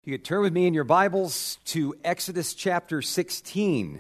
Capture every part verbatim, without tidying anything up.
You could turn with me in your Bibles to Exodus chapter sixteen.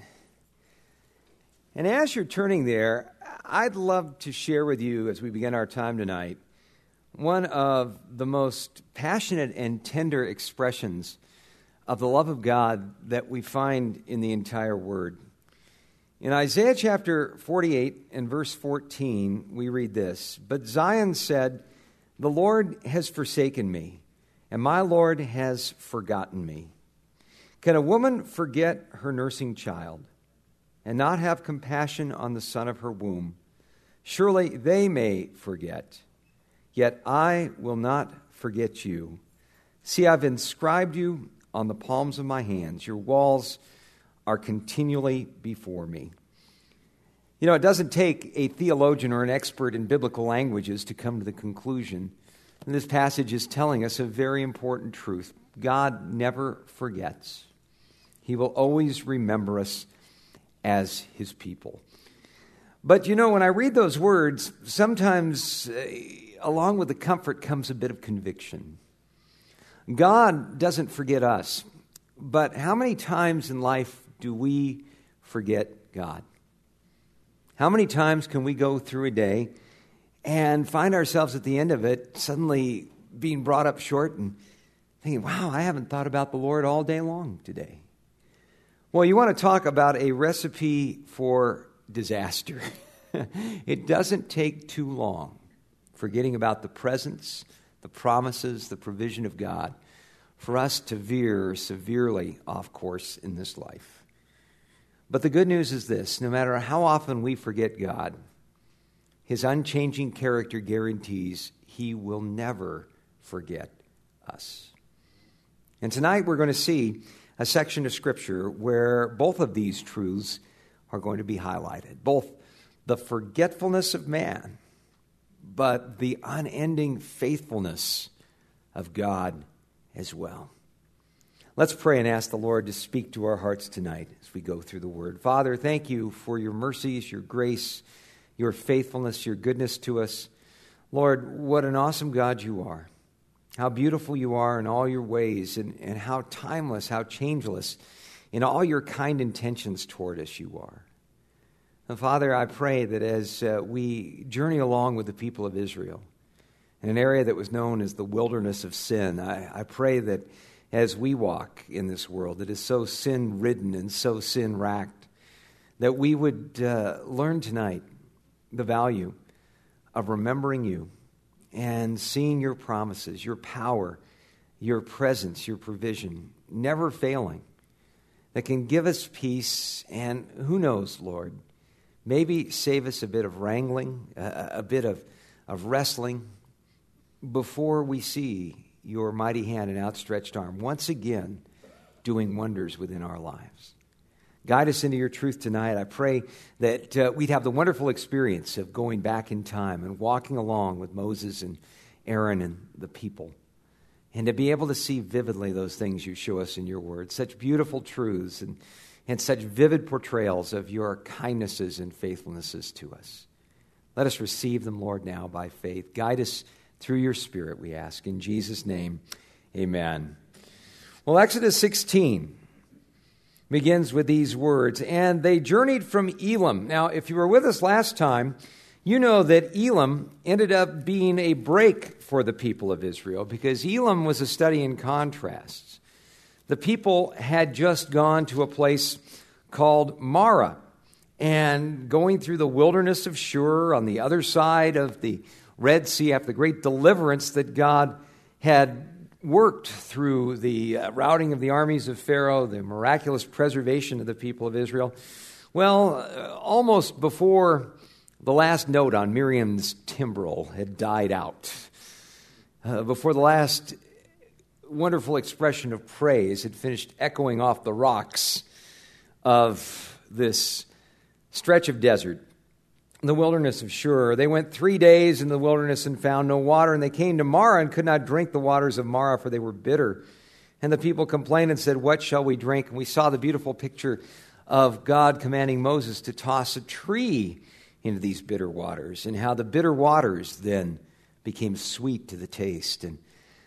And as you're turning there, I'd love to share with you, as we begin our time tonight, one of the most passionate and tender expressions of the love of God that we find in the entire Word. In Isaiah chapter forty-eight and verse fourteen, we read this, "But Zion said, 'The Lord has forsaken me, and my Lord has forgotten me.' Can a woman forget her nursing child and not have compassion on the son of her womb? Surely they may forget, yet I will not forget you. See, I've inscribed you on the palms of my hands. Your walls are continually before me." You know, it doesn't take a theologian or an expert in biblical languages to come to the conclusion that this passage is telling us a very important truth. God never forgets. He will always remember us as His people. But you know, when I read those words, sometimes uh, along with the comfort comes a bit of conviction. God doesn't forget us, but how many times in life do we forget God? How many times can we go through a day and find ourselves at the end of it suddenly being brought up short and thinking, wow, I haven't thought about the Lord all day long today? Well, you want to talk about a recipe for disaster. It doesn't take too long forgetting about the presence, the promises, the provision of God for us to veer severely off course in this life. But the good news is this: no matter how often we forget God, His unchanging character guarantees He will never forget us. And tonight we're going to see a section of Scripture where both of these truths are going to be highlighted. Both the forgetfulness of man, but the unending faithfulness of God as well. Let's pray and ask the Lord to speak to our hearts tonight as we go through the Word. Father, thank you for your mercies, your grace, your faithfulness, your goodness to us. Lord, what an awesome God you are. How beautiful you are in all your ways, and, and how timeless, how changeless in all your kind intentions toward us you are. And Father, I pray that as uh, we journey along with the people of Israel in an area that was known as the wilderness of sin, I, I pray that as we walk in this world that is so sin-ridden and so sin-racked, that we would uh, learn tonight the value of remembering you and seeing your promises, your power, your presence, your provision, never failing, that can give us peace and, who knows, Lord, maybe save us a bit of wrangling, a, a bit of, of wrestling before we see your mighty hand and outstretched arm once again doing wonders within our lives. Guide us into your truth tonight. I pray that uh, we'd have the wonderful experience of going back in time and walking along with Moses and Aaron and the people, and to be able to see vividly those things you show us in your word, such beautiful truths and, and such vivid portrayals of your kindnesses and faithfulnesses to us. Let us receive them, Lord, now by faith. Guide us through your Spirit, we ask. In Jesus' name, amen. Well, Exodus sixteen begins with these words, "And they journeyed from Elim." Now, if you were with us last time, you know that Elim ended up being a break for the people of Israel, because Elim was a study in contrasts. The people had just gone to a place called Marah, and going through the wilderness of Shur on the other side of the Red Sea, after the great deliverance that God had worked through the uh, routing of the armies of Pharaoh, the miraculous preservation of the people of Israel. Well, uh, almost before the last note on Miriam's timbrel had died out, uh, before the last wonderful expression of praise had finished echoing off the rocks of this stretch of desert, the wilderness of Shur, they went three days in the wilderness and found no water, and they came to Marah and could not drink the waters of Marah, for they were bitter. And the people complained and said, "What shall we drink?" And we saw the beautiful picture of God commanding Moses to toss a tree into these bitter waters, and how the bitter waters then became sweet to the taste. And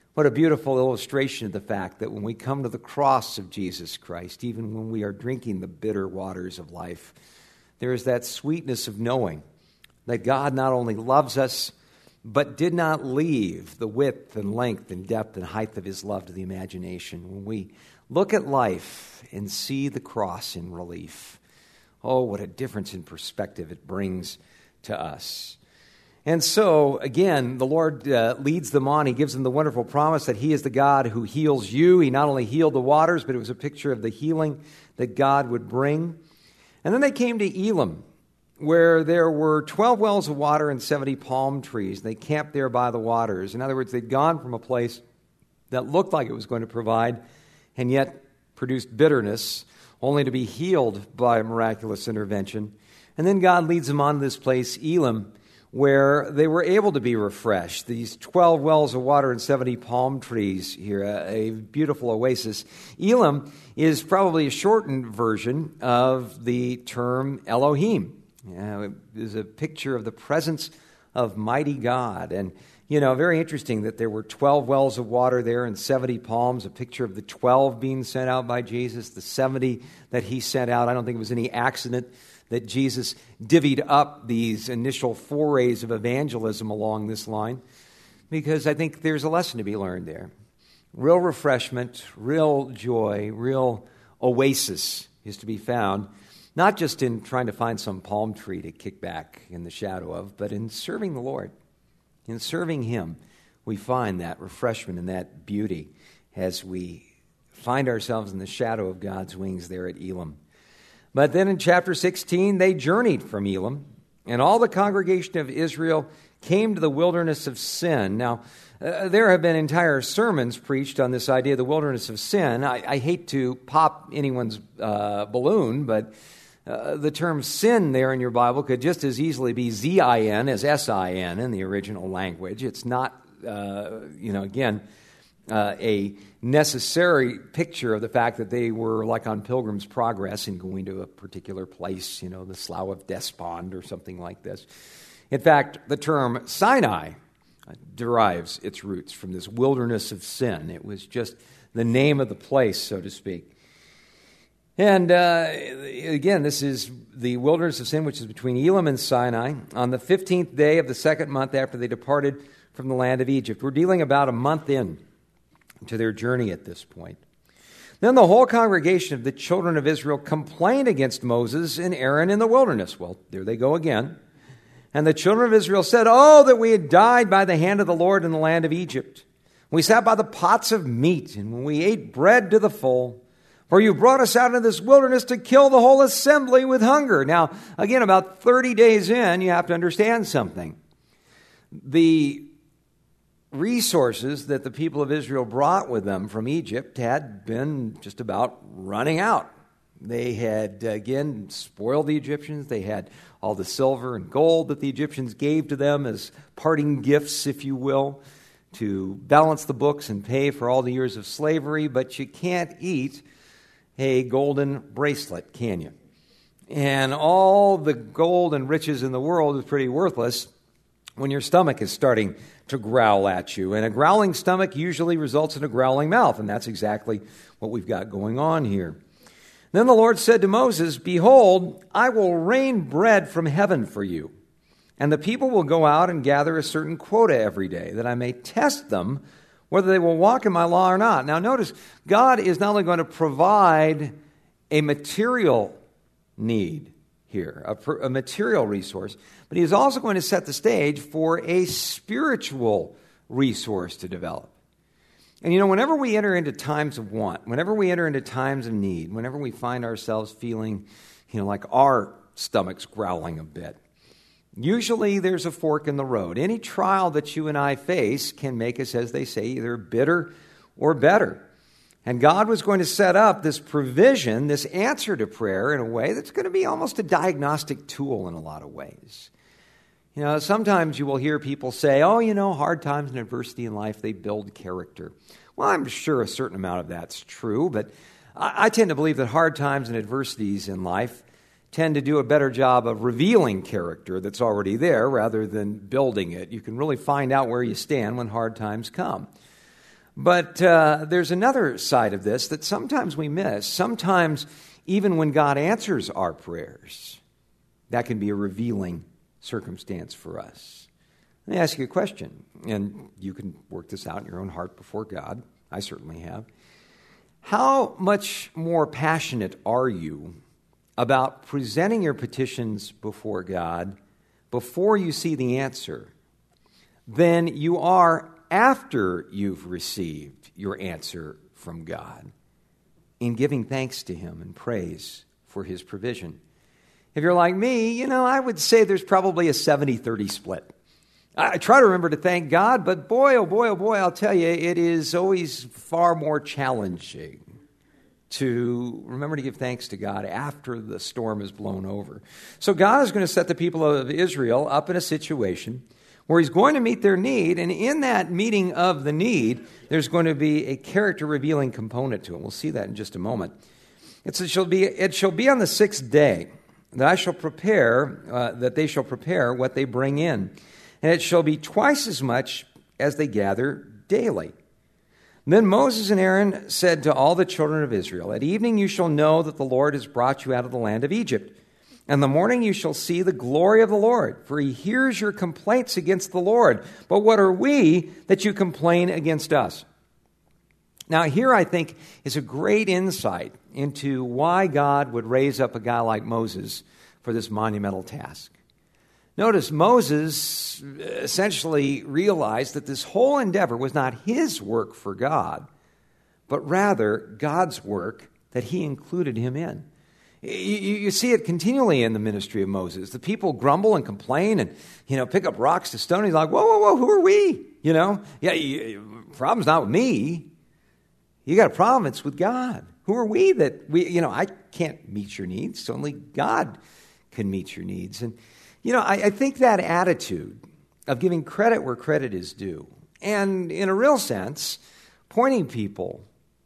What a beautiful illustration of the fact that when we come to the cross of Jesus Christ, even when we are drinking the bitter waters of life, there is that sweetness of knowing that God not only loves us, but did not leave the width and length and depth and height of his love to the imagination. When we look at life and see the cross in relief, oh, what a difference in perspective it brings to us. And so, again, the Lord uh, leads them on. He gives them the wonderful promise that he is the God who heals you. He not only healed the waters, but it was a picture of the healing that God would bring. And then they came to Elim, where there were twelve wells of water and seventy palm trees. They camped there by the waters. In other words, they'd gone from a place that looked like it was going to provide and yet produced bitterness, only to be healed by a miraculous intervention. And then God leads them on to this place, Elim, where they were able to be refreshed. These twelve wells of water and seventy palm trees here, a, a beautiful oasis. Elim is probably a shortened version of the term Elohim. Yeah, it is a picture of the presence of mighty God. And, you know, very interesting that there were twelve wells of water there and seventy palms, a picture of the twelve being sent out by Jesus, the seventy that he sent out. I don't think it was any accident that Jesus divvied up these initial forays of evangelism along this line, because I think there's a lesson to be learned there. Real refreshment, real joy, real oasis is to be found, not just in trying to find some palm tree to kick back in the shadow of, but in serving the Lord. In serving him, we find that refreshment and that beauty as we find ourselves in the shadow of God's wings there at Elim. But then in chapter sixteen, they journeyed from Elim, and all the congregation of Israel came to the wilderness of Sin. Now, uh, there have been entire sermons preached on this idea of the wilderness of sin. I, I hate to pop anyone's uh, balloon, but uh, the term sin there in your Bible could just as easily be Z I N as S I N in the original language. It's not, uh, you know, again, Uh, a necessary picture of the fact that they were like on Pilgrim's Progress and going to a particular place, you know, the Slough of Despond or something like this. In fact, the term Sinai derives its roots from this wilderness of sin. It was just the name of the place, so to speak. And uh, again, this is the wilderness of sin, which is between Elim and Sinai, on the fifteenth day of the second month after they departed from the land of Egypt. We're dealing about a month in to their journey at this point. Then the whole congregation of the children of Israel complained against Moses and Aaron in the wilderness. Well, there they go again. And the children of Israel said, "Oh, that we had died by the hand of the Lord in the land of Egypt. We sat by the pots of meat, and when we ate bread to the full. For you brought us out into this wilderness to kill the whole assembly with hunger." Now, again, about thirty days in, you have to understand something. The resources that the people of Israel brought with them from Egypt had been just about running out. They had, again, spoiled the Egyptians. They had all the silver and gold that the Egyptians gave to them as parting gifts, if you will, to balance the books and pay for all the years of slavery. But you can't eat a golden bracelet, can you? And all the gold and riches in the world is pretty worthless when your stomach is starting to growl at you. And a growling stomach usually results in a growling mouth, and that's exactly what we've got going on here. Then the Lord said to Moses, "Behold, I will rain bread from heaven for you, and the people will go out and gather a certain quota every day, that I may test them whether they will walk in my law or not." Now notice, God is not only going to provide a material need here, a, a material resource, but he is also going to set the stage for a spiritual resource to develop. And you know, whenever we enter into times of want, whenever we enter into times of need, whenever we find ourselves feeling, you know, like our stomach's growling a bit, usually there's a fork in the road. Any trial that you and I face can make us, as they say, either bitter or better. And God was going to set up this provision, this answer to prayer in a way that's going to be almost a diagnostic tool in a lot of ways. You know, sometimes you will hear people say, "Oh, you know, hard times and adversity in life, they build character." Well, I'm sure a certain amount of that's true, but I, I tend to believe that hard times and adversities in life tend to do a better job of revealing character that's already there rather than building it. You can really find out where you stand when hard times come. But uh, there's another side of this that sometimes we miss. Sometimes, even when God answers our prayers, that can be a revealing circumstance for us. Let me ask you a question, and you can work this out in your own heart before God. I certainly have. How much more passionate are you about presenting your petitions before God before you see the answer than you are after you've received your answer from God in giving thanks to Him and praise for His provision? If you're like me, you know, I would say there's probably a seventy thirty split. I try to remember to thank God, but boy, oh boy, oh boy, I'll tell you, it is always far more challenging to remember to give thanks to God after the storm is blown over. So God is going to set the people of Israel up in a situation where He's going to meet their need, and in that meeting of the need, there's going to be a character-revealing component to it. We'll see that in just a moment. It shall be, it shall be on the sixth day that I shall prepare, uh, that they shall prepare what they bring in, and it shall be twice as much as they gather daily. Then Moses and Aaron said to all the children of Israel, "At evening you shall know that the Lord has brought you out of the land of Egypt. And in the morning you shall see the glory of the Lord, for He hears your complaints against the Lord. But what are we that you complain against us?" Now here I think is a great insight into why God would raise up a guy like Moses for this monumental task. Notice Moses essentially realized that this whole endeavor was not his work for God, but rather God's work that He included him in. You, you see it continually in the ministry of Moses. The people grumble and complain and, you know, pick up rocks to stone. He's like, whoa, whoa, whoa, who are we? You know, yeah, you, problem's not with me. You got a problem, it's with God. Who are we that we, you know, I can't meet your needs. Only God can meet your needs. And, you know, I, I think that attitude of giving credit where credit is due, and in a real sense, pointing people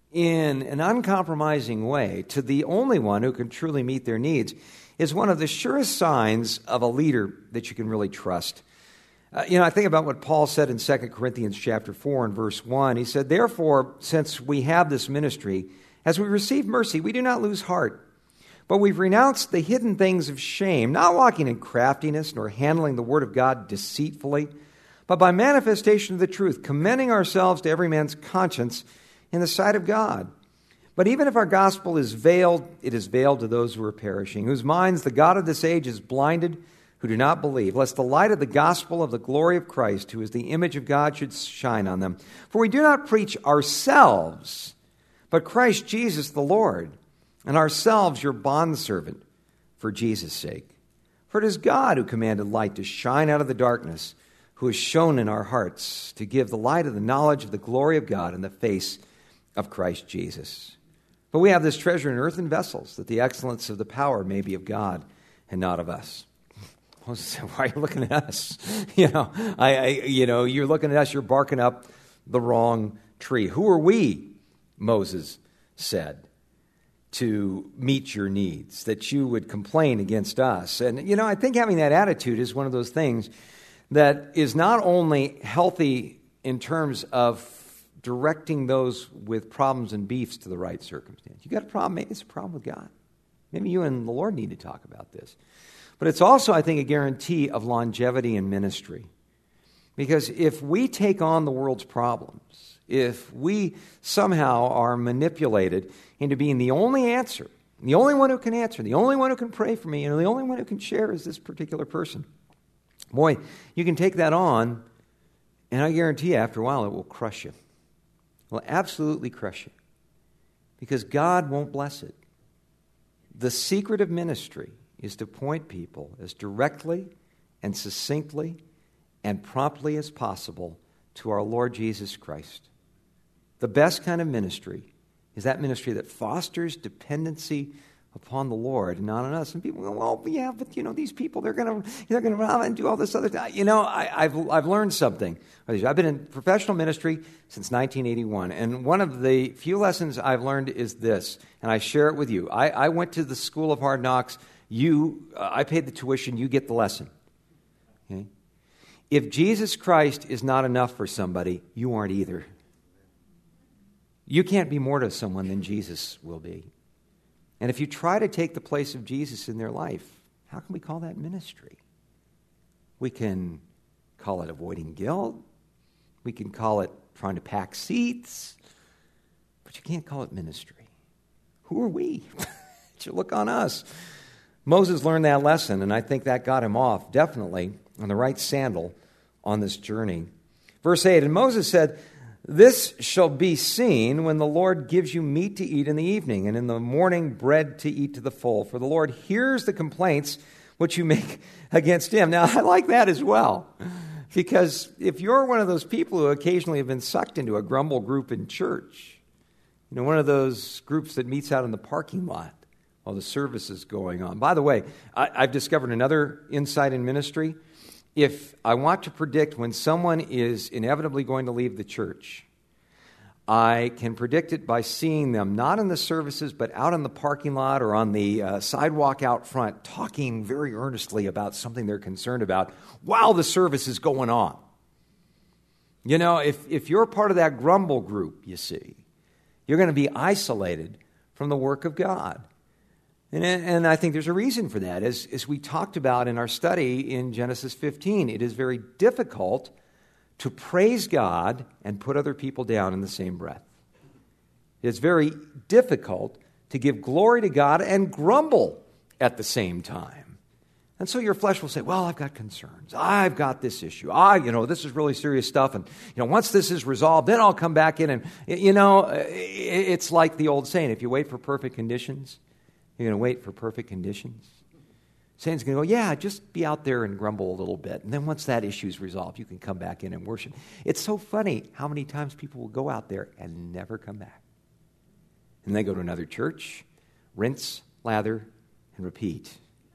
in an uncompromising way to the only one who can truly meet their needs, is one of the surest signs of a leader that you can really trust. Uh, you know, I think about what Paul said in Second Corinthians chapter four and verse one. He said, "Therefore, since we have this ministry, as we receive mercy, we do not lose heart. But we've renounced the hidden things of shame, not walking in craftiness, nor handling the word of God deceitfully, but by manifestation of the truth, commending ourselves to every man's conscience in the sight of God. But even if our gospel is veiled, it is veiled to those who are perishing, whose minds the God of this age is blinded, who do not believe, lest the light of the gospel of the glory of Christ, who is the image of God, should shine on them. For we do not preach ourselves, but Christ Jesus the Lord, and ourselves your bondservant for Jesus' sake. For it is God who commanded light to shine out of the darkness, who has shone in our hearts to give the light of the knowledge of the glory of God in the face of Christ Jesus. But we have this treasure in earthen vessels, that the excellence of the power may be of God and not of us." Well, why are you looking at us? You know, I, I, you know, you're looking at us, you're barking up the wrong tree. Who are we, Moses said, to meet your needs, that you would complain against us? And, you know, I think having that attitude is one of those things that is not only healthy in terms of directing those with problems and beefs to the right circumstance. You got a problem, maybe it's a problem with God. Maybe you and the Lord need to talk about this. But it's also, I think, a guarantee of longevity in ministry. Because if we take on the world's problems, if we somehow are manipulated into being the only answer, the only one who can answer, the only one who can pray for me, and the only one who can share is this particular person, boy, you can take that on, and I guarantee you, after a while, it will crush you. It will absolutely crush you. Because God won't bless it. The secret of ministry is to point people as directly and succinctly and promptly as possible to our Lord Jesus Christ. The best kind of ministry is that ministry that fosters dependency upon the Lord and not on us. And people go, well, yeah, but you know, these people, they're going to they're going to run out and do all this other stuff. You know, I, I've I've learned something. I've been in professional ministry since nineteen eighty-one, and one of the few lessons I've learned is this, and I share it with you. I, I went to the School of Hard Knocks. You, uh, I paid the tuition. You get the lesson. Okay? If Jesus Christ is not enough for somebody, you aren't either. You can't be more to someone than Jesus will be. And if you try to take the place of Jesus in their life, how can we call that ministry? We can call it avoiding guilt. We can call it trying to pack seats. But you can't call it ministry. Who are we? You look on us. Moses learned that lesson, and I think that got him off, definitely, on the right sandal on this journey. Verse eight, and Moses said, this shall be seen when the Lord gives you meat to eat in the evening, and in the morning bread to eat to the full. For the Lord hears the complaints which you make against him. Now, I like that as well, because if you're one of those people who occasionally have been sucked into a grumble group in church, you know, one of those groups that meets out in the parking lot while the service is going on. By the way, I, I've discovered another insight in ministry. If I want to predict when someone is inevitably going to leave the church, I can predict it by seeing them not in the services, but out in the parking lot or on the uh, sidewalk out front, talking very earnestly about something they're concerned about while the service is going on. You know, if, if you're part of that grumble group, you see, you're going to be isolated from the work of God. And, and I think there's a reason for that. As, as we talked about in our study in Genesis fifteen, it is very difficult to praise God and put other people down in the same breath. It's very difficult to give glory to God and grumble at the same time. And so your flesh will say, well, I've got concerns. I've got this issue. I, you know, this is really serious stuff. And, you know, once this is resolved, then I'll come back in. And, you know, it's like the old saying, if you wait for perfect conditions, you're going to wait for perfect conditions. Satan's going to go, yeah, just be out there and grumble a little bit. And then once that issue is resolved, you can come back in and worship. It's so funny how many times people will go out there and never come back. And they go to another church, rinse, lather, and repeat.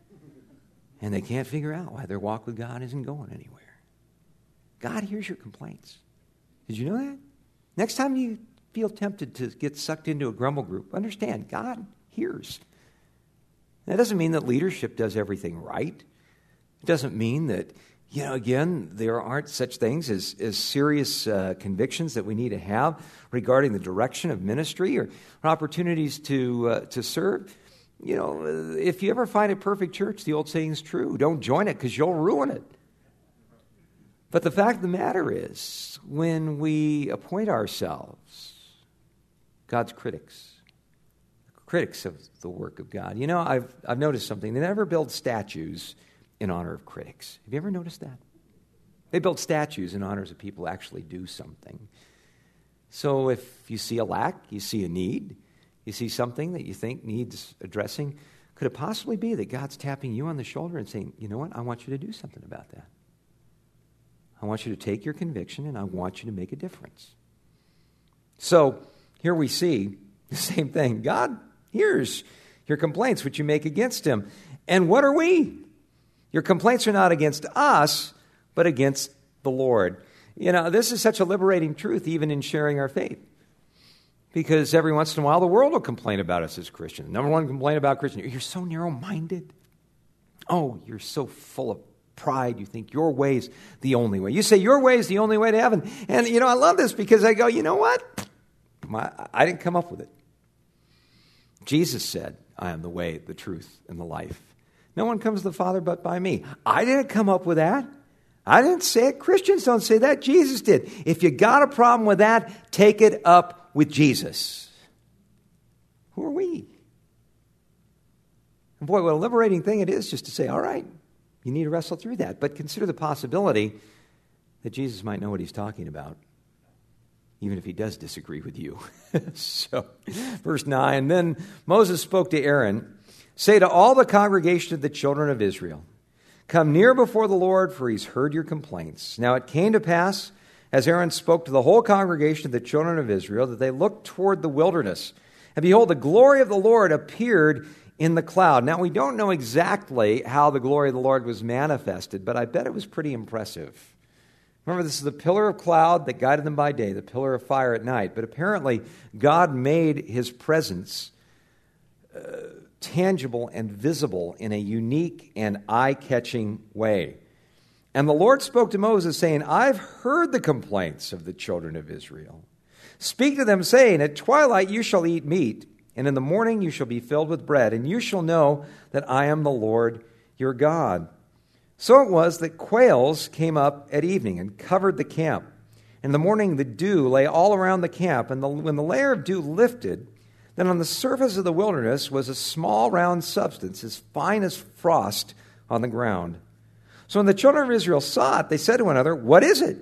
And they can't figure out why their walk with God isn't going anywhere. God hears your complaints. Did you know that? Next time you feel tempted to get sucked into a grumble group, understand, God hears. That doesn't mean that leadership does everything right. It doesn't mean that, you know, again, there aren't such things as, as serious uh, convictions that we need to have regarding the direction of ministry or opportunities to uh, to serve. You know, if you ever find a perfect church, the old saying is true. Don't join it because you'll ruin it. But the fact of the matter is, when we appoint ourselves God's critics, critics of the work of God. You know, I've I've noticed something. They never build statues in honor of critics. Have you ever noticed that? They build statues in honors of people who actually do something. So if you see a lack, you see a need, you see something that you think needs addressing, could it possibly be that God's tapping you on the shoulder and saying, you know what, I want you to do something about that. I want you to take your conviction and I want you to make a difference. So here we see the same thing. God hears your complaints which you make against him. And what are we? Your complaints are not against us, but against the Lord. You know, this is such a liberating truth even in sharing our faith. Because every once in a while the world will complain about us as Christians. Number one complaint about Christians, you're so narrow-minded. Oh, you're so full of pride. You think your way's the only way. You say your way is the only way to heaven. And, you know, I love this because I go, you know what? My, I didn't come up with it. Jesus said, I am the way, the truth, and the life. No one comes to the Father but by me. I didn't come up with that. I didn't say it. Christians don't say that. Jesus did. If you got a problem with that, take it up with Jesus. Who are we? And boy, what a liberating thing it is just to say, all right, you need to wrestle through that. But consider the possibility that Jesus might know what he's talking about, even if he does disagree with you. So, verse nine, then Moses spoke to Aaron, say to all the congregation of the children of Israel, come near before the Lord, for he's heard your complaints. Now it came to pass, as Aaron spoke to the whole congregation of the children of Israel, that they looked toward the wilderness. And behold, the glory of the Lord appeared in the cloud. Now we don't know exactly how the glory of the Lord was manifested, but I bet it was pretty impressive. Remember, this is the pillar of cloud that guided them by day, the pillar of fire at night. But apparently, God made his presence uh, tangible and visible in a unique and eye-catching way. And the Lord spoke to Moses, saying, I've heard the complaints of the children of Israel. Speak to them, saying, at twilight you shall eat meat, and in the morning you shall be filled with bread, and you shall know that I am the Lord your God. So it was that quails came up at evening and covered the camp. In the morning the dew lay all around the camp, and the, when the layer of dew lifted, then on the surface of the wilderness was a small round substance, as fine as frost on the ground. So when the children of Israel saw it, they said to one another, what is it?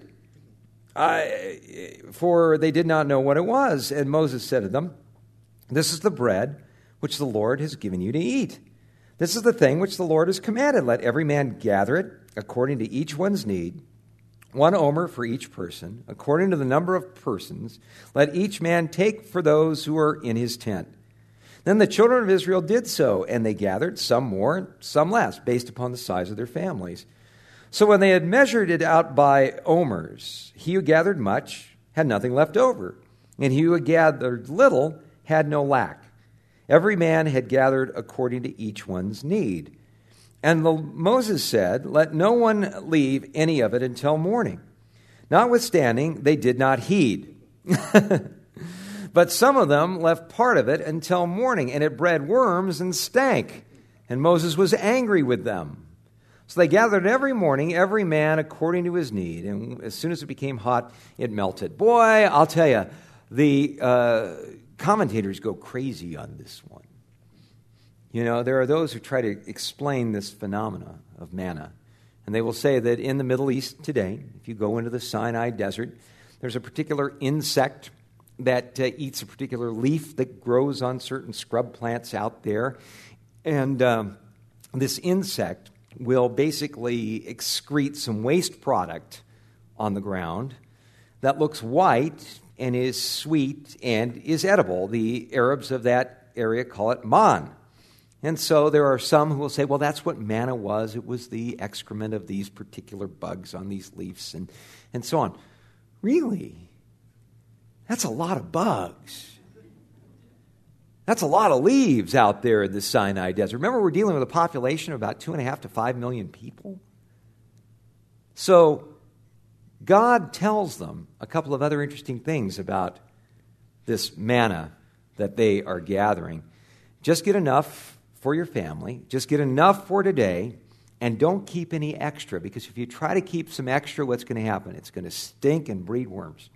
I, for they did not know what it was. And Moses said to them, this is the bread which the Lord has given you to eat. This is the thing which the Lord has commanded. Let every man gather it according to each one's need, one omer for each person, according to the number of persons. Let each man take for those who are in his tent. Then the children of Israel did so, and they gathered, some more, some less, based upon the size of their families. So when they had measured it out by omers, he who gathered much had nothing left over, and he who had gathered little had no lack. Every man had gathered according to each one's need. And the, Moses said, let no one leave any of it until morning. Notwithstanding, they did not heed. But some of them left part of it until morning, and it bred worms and stank. And Moses was angry with them. So they gathered every morning, every man according to his need. And as soon as it became hot, it melted. Boy, I'll tell you, the uh, commentators go crazy on this one. You know, there are those who try to explain this phenomena of manna. And they will say that in the Middle East today, if you go into the Sinai desert, there's a particular insect that uh, eats a particular leaf that grows on certain scrub plants out there. And um, this insect will basically excrete some waste product on the ground that looks white and is sweet and is edible. The Arabs of that area call it man. And so there are some who will say, well, that's what manna was. It was the excrement of these particular bugs on these leaves and, and so on. Really? That's a lot of bugs. That's a lot of leaves out there in the Sinai desert. Remember, we're dealing with a population of about two and a half to five million people. So God tells them a couple of other interesting things about this manna that they are gathering. Just get enough for your family. Just get enough for today. And don't keep any extra, because if you try to keep some extra, what's going to happen? It's going to stink and breed worms.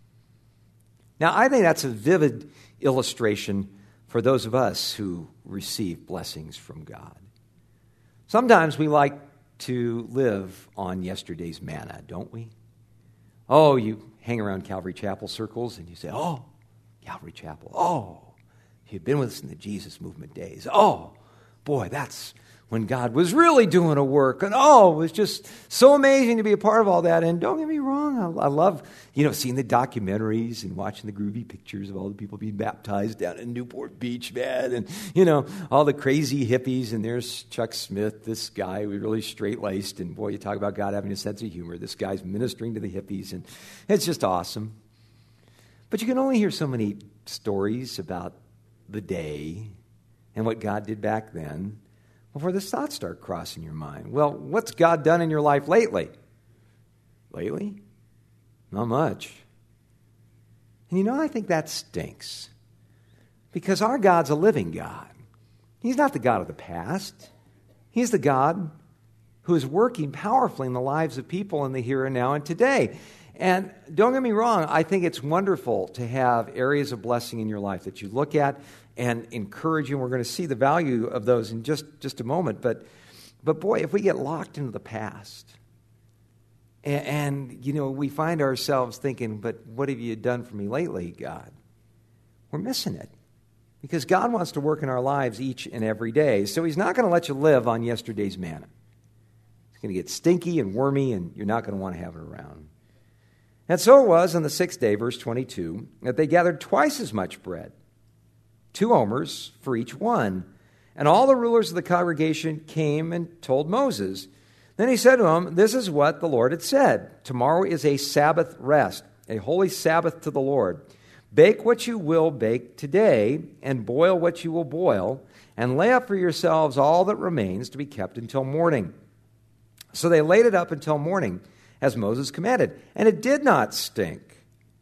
Now, I think that's a vivid illustration for those of us who receive blessings from God. Sometimes we like to live on yesterday's manna, don't we? Oh, you hang around Calvary Chapel circles and you say, oh, Calvary Chapel, oh, you've been with us in the Jesus movement days. Oh, boy, that's when God was really doing a work. And oh, it was just so amazing to be a part of all that. And don't get me wrong, I, I love, you know, seeing the documentaries and watching the groovy pictures of all the people being baptized down in Newport Beach, man. And, you know, all the crazy hippies. And there's Chuck Smith, this guy, who was really straight-laced. And boy, you talk about God having a sense of humor. This guy's ministering to the hippies. And it's just awesome. But you can only hear so many stories about the day and what God did back then before this thoughts start crossing your mind. Well, what's God done in your life lately? Lately? Not much. And you know, I think that stinks. Because our God's a living God. He's not the God of the past. He's the God who is working powerfully in the lives of people in the here and now and today. And don't get me wrong, I think it's wonderful to have areas of blessing in your life that you look at and encourage you. And we're going to see the value of those in just, just a moment. But, but boy, if we get locked into the past and, and, you know, we find ourselves thinking, but what have you done for me lately, God? We're missing it. Because God wants to work in our lives each and every day. So he's not going to let you live on yesterday's manna. It's going to get stinky and wormy, and you're not going to want to have it around. And so it was on the sixth day, verse twenty-two, that they gathered twice as much bread, two omers for each one. And all the rulers of the congregation came and told Moses. Then he said to them, this is what the Lord had said. Tomorrow is a Sabbath rest, a holy Sabbath to the Lord. Bake what you will bake today, and boil what you will boil, and lay up for yourselves all that remains to be kept until morning. So they laid it up until morning, as Moses commanded, and it did not stink.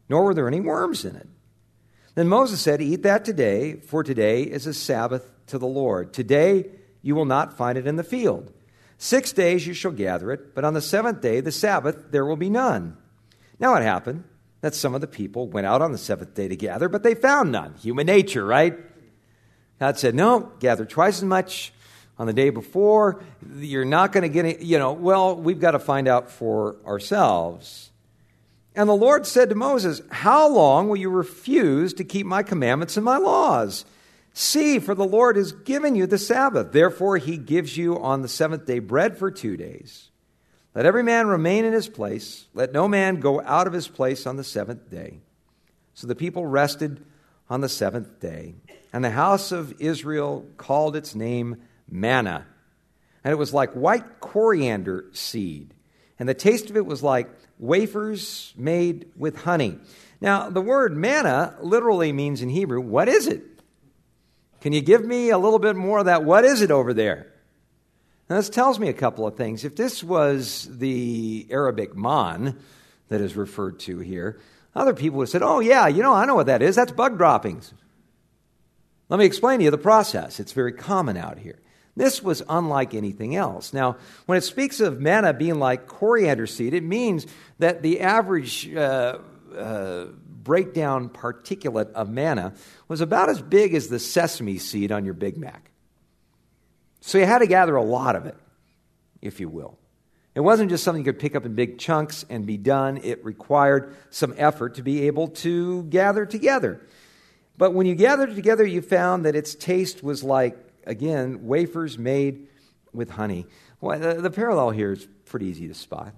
nor were there any worms in it. Then Moses said, eat that today, for today is a Sabbath to the Lord. Today you will not find it in the field. Six days you shall gather it, but on the seventh day, the Sabbath, there will be none. Now it happened that some of the people went out on the seventh day to gather, but they found none. Human nature, right? God said, no, gather twice as much on the day before. You're not going to get it. You know, well, we've got to find out for ourselves. And the Lord said to Moses, how long will you refuse to keep my commandments and my laws? See, for the Lord has given you the Sabbath. Therefore, he gives you on the seventh day bread for two days. Let every man remain in his place. Let no man go out of his place on the seventh day. So the people rested on the seventh day. And the house of Israel called its name manna. And it was like white coriander seed. And the taste of it was like wafers made with honey. Now, the word manna literally means in Hebrew, what is it? Can you give me a little bit more of that? What is it over there? Now, this tells me a couple of things. If this was the Arabic man that is referred to here, other people would have said, oh, yeah, you know, I know what that is. That's bug droppings. Let me explain to you the process. It's very common out here. This was unlike anything else. Now, when it speaks of manna being like coriander seed, it means that the average uh, uh, breakdown particulate of manna was about as big as the sesame seed on your Big Mac. So you had to gather a lot of it, if you will. It wasn't just something you could pick up in big chunks and be done. It required some effort to be able to gather together. But when you gathered together, you found that its taste was like, again, wafers made with honey. Well, the, the parallel here is pretty easy to spot.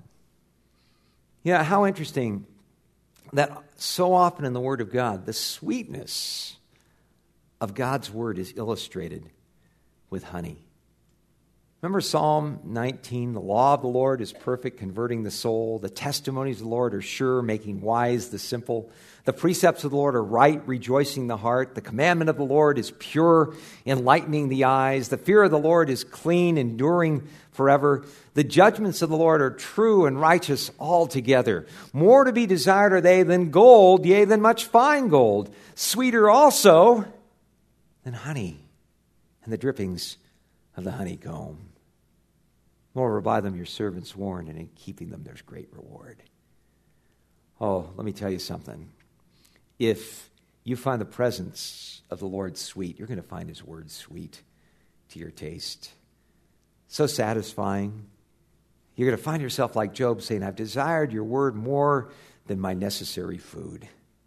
Yeah, how interesting that so often in the Word of God, the sweetness of God's Word is illustrated with honey. Remember Psalm nineteen, the law of the Lord is perfect, converting the soul. The testimonies of the Lord are sure, making wise the simple. The precepts of the Lord are right, rejoicing the heart. The commandment of the Lord is pure, enlightening the eyes. The fear of the Lord is clean, enduring forever. The judgments of the Lord are true and righteous altogether. More to be desired are they than gold, yea, than much fine gold. Sweeter also than honey and the drippings of the honeycomb. Moreover, by them your servants warned, and in keeping them there's great reward. Oh, let me tell you something. If you find the presence of the Lord sweet, you're going to find his word sweet to your taste. So satisfying. You're going to find yourself like Job saying, I've desired your word more than my necessary food.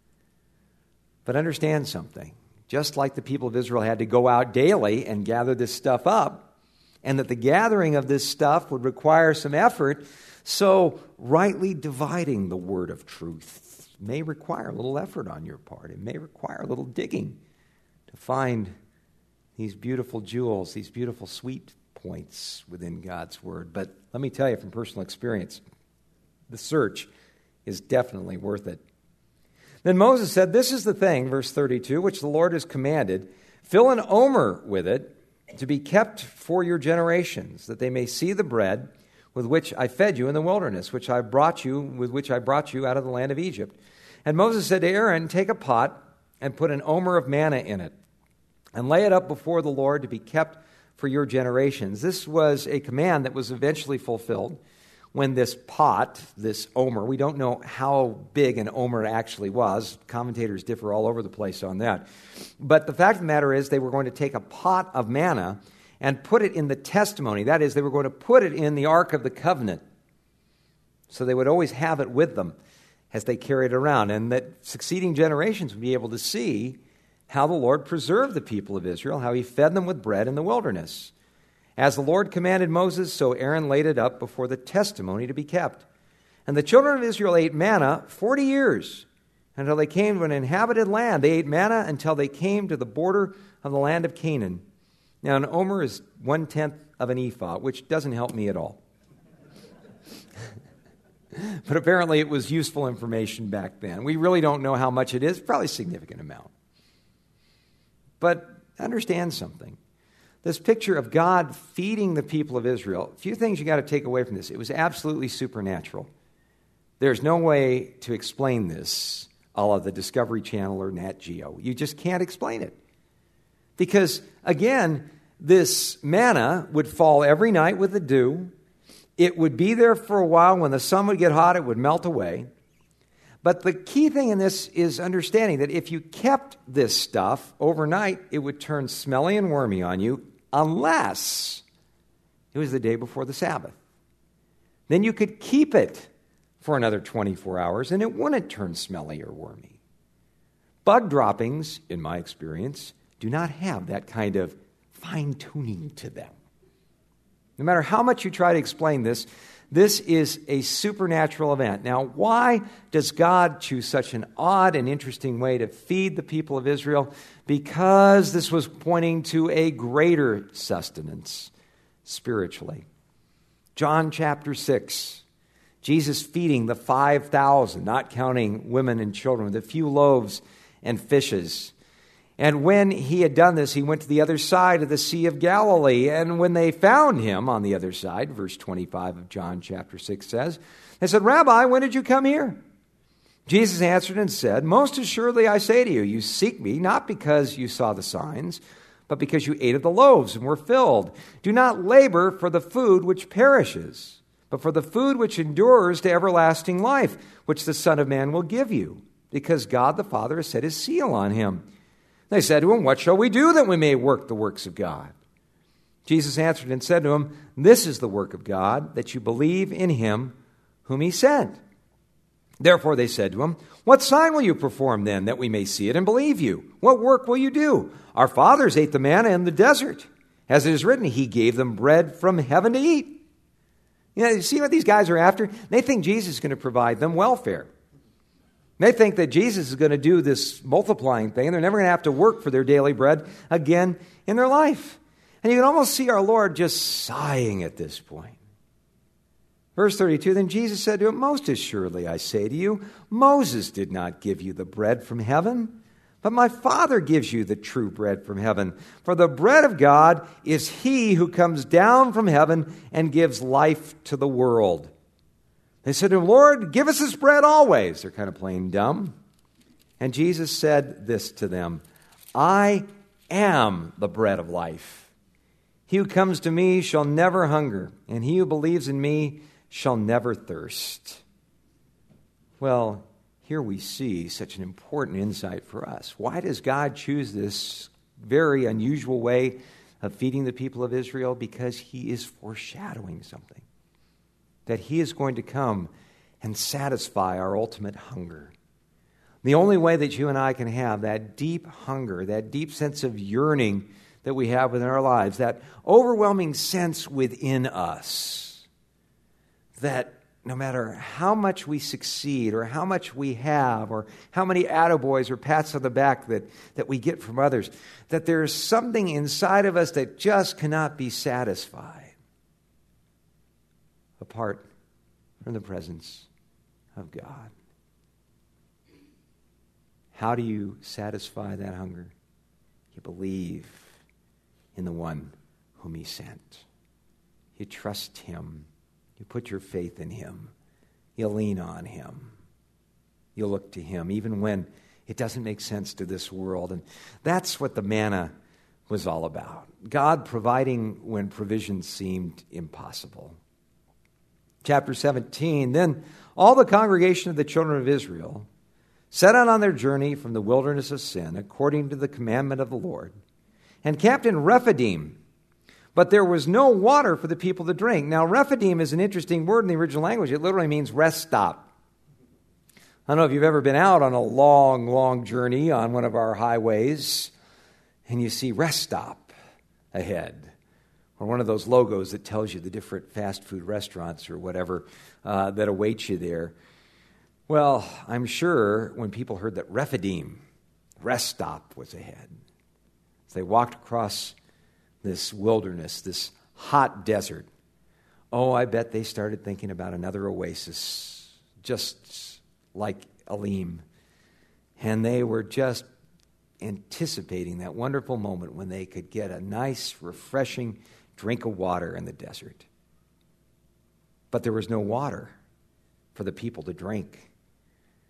But understand something. Just like the people of Israel had to go out daily and gather this stuff up, and that the gathering of this stuff would require some effort, so rightly dividing the word of truth may require a little effort on your part. It may require a little digging to find these beautiful jewels, these beautiful sweet points within God's word. But let me tell you from personal experience, the search is definitely worth it. Then Moses said, this is the thing, verse thirty-two, which the Lord has commanded. Fill an omer with it, to be kept for your generations, that they may see the bread with which I fed you in the wilderness, which I brought you, with which I brought you out of the land of Egypt. And Moses said to Aaron, take a pot and put an omer of manna in it, and lay it up before the Lord to be kept for your generations. This was a command that was eventually fulfilled when this pot, this omer, we don't know how big an omer actually was. Commentators differ all over the place on that. But the fact of the matter is they were going to take a pot of manna and put it in the testimony. That is, they were going to put it in the Ark of the Covenant. So they would always have it with them as they carried it around. And that succeeding generations would be able to see how the Lord preserved the people of Israel, how he fed them with bread in the wilderness. As the Lord commanded Moses, so Aaron laid it up before the testimony to be kept. And the children of Israel ate manna forty years, until they came to an inhabited land. They ate manna until they came to the border of the land of Canaan. Now, an omer is one-tenth of an ephah, which doesn't help me at all. But apparently it was useful information back then. We really don't know how much it is, probably a significant amount. But understand something. This picture of God feeding the people of Israel, a few things you got to take away from this. It was absolutely supernatural. There's no way to explain this a la the Discovery Channel or Nat Geo. You just can't explain it. Because, again, this manna would fall every night with the dew. It would be there for a while. When the sun would get hot, it would melt away. But the key thing in this is understanding that if you kept this stuff overnight, it would turn smelly and wormy on you unless it was the day before the Sabbath. Then you could keep it for another twenty-four hours and it wouldn't turn smelly or wormy. Bug droppings, in my experience, do not have that kind of fine-tuning to them. No matter how much you try to explain this, this is a supernatural event. Now, why does God choose such an odd and interesting way to feed the people of Israel? Because this was pointing to a greater sustenance spiritually. John chapter six, Jesus feeding the five thousand, not counting women and children, with a few loaves and fishes. And when he had done this, he went to the other side of the Sea of Galilee. And when they found him on the other side, verse twenty-five of John chapter six says, they said, Rabbi, when did you come here? Jesus answered and said, Most assuredly I say to you, you seek me not because you saw the signs, but because you ate of the loaves and were filled. Do not labor for the food which perishes, but for the food which endures to everlasting life, which the Son of Man will give you, because God the Father has set his seal on him. They said to him, What shall we do that we may work the works of God? Jesus answered and said to him, This is the work of God, that you believe in him whom he sent. Therefore they said to him, What sign will you perform then, that we may see it and believe you? What work will you do? Our fathers ate the manna in the desert. As it is written, he gave them bread from heaven to eat. You know, you see what these guys are after? They think Jesus is going to provide them welfare. They think that Jesus is going to do this multiplying thing, and they're never going to have to work for their daily bread again in their life. And you can almost see our Lord just sighing at this point. Verse thirty-two, then Jesus said to him, Most assuredly I say to you, Moses did not give you the bread from heaven, but my Father gives you the true bread from heaven. For the bread of God is he who comes down from heaven and gives life to the world. They said to him, Lord, give us this bread always. They're kind of playing dumb. And Jesus said this to them, I am the bread of life. He who comes to me shall never hunger, and he who believes in me shall never thirst. Well, here we see such an important insight for us. Why does God choose this very unusual way of feeding the people of Israel? Because he is foreshadowing something. That he is going to come and satisfy our ultimate hunger. The only way that you and I can have that deep hunger, that deep sense of yearning that we have within our lives, that overwhelming sense within us, that no matter how much we succeed or how much we have or how many attaboys or pats on the back that, that we get from others, that there is something inside of us that just cannot be satisfied apart from the presence of God. How do you satisfy that hunger? You believe in the one whom he sent. You trust him. You put your faith in him. You lean on him. You look to him, even when it doesn't make sense to this world. And that's what the manna was all about. God providing when provision seemed impossible. Chapter seventeen, then all the congregation of the children of Israel set out on their journey from the wilderness of sin, according to the commandment of the Lord, and camped in Rephidim. But there was no water for the people to drink. Now, Rephidim is an interesting word in the original language. It literally means rest stop. I don't know if you've ever been out on a long, long journey on one of our highways, and you see rest stop ahead. Or one of those logos that tells you the different fast food restaurants or whatever uh, that await you there. Well, I'm sure when people heard that Rephidim, rest stop, was ahead, as they walked across this wilderness, this hot desert, oh, I bet they started thinking about another oasis, just like Elim. And they were just anticipating that wonderful moment when they could get a nice, refreshing drink of water in the desert. But there was no water for the people to drink.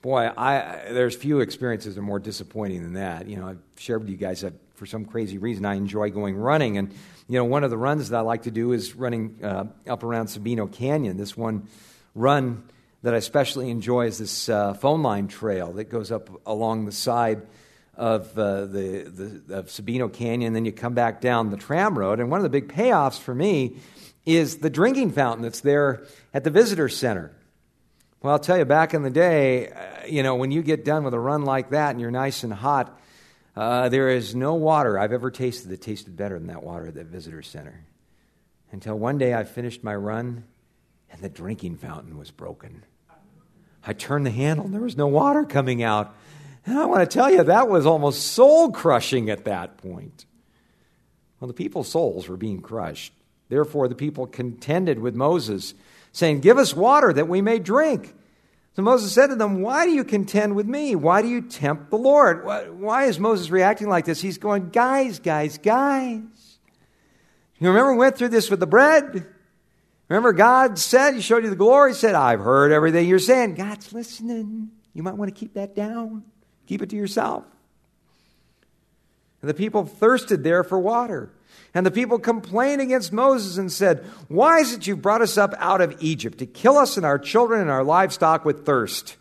Boy, I there's few experiences that are more disappointing than that. You know, I've shared with you guys that for some crazy reason I enjoy going running. And, you know, one of the runs that I like to do is running uh, up around Sabino Canyon. This one run that I especially enjoy is this uh, phone line trail that goes up along the side of uh, the, the of Sabino Canyon. Then you come back down the tram road. And one of the big payoffs for me is the drinking fountain that's there at the visitor center. Well, I'll tell you, back in the day, uh, you know, when you get done with a run like that and you're nice and hot, uh, there is no water I've ever tasted that tasted better than that water at that visitor center. Until one day I finished my run and the drinking fountain was broken. I turned the handle and there was no water coming out. And I want to tell you, that was almost soul-crushing at that point. Well, the people's souls were being crushed. Therefore, the people contended with Moses, saying, "Give us water that we may drink." So Moses said to them, "Why do you contend with me? Why do you tempt the Lord?" Why is Moses reacting like this? He's going, guys, guys, guys. You remember we went through this with the bread? Remember God said, He showed you the glory, He said, "I've heard everything you're saying." God's listening. You might want to keep that down. Keep it to yourself. And the people thirsted there for water. And the people complained against Moses and said, "Why is it you brought us up out of Egypt to kill us and our children and our livestock with thirst?"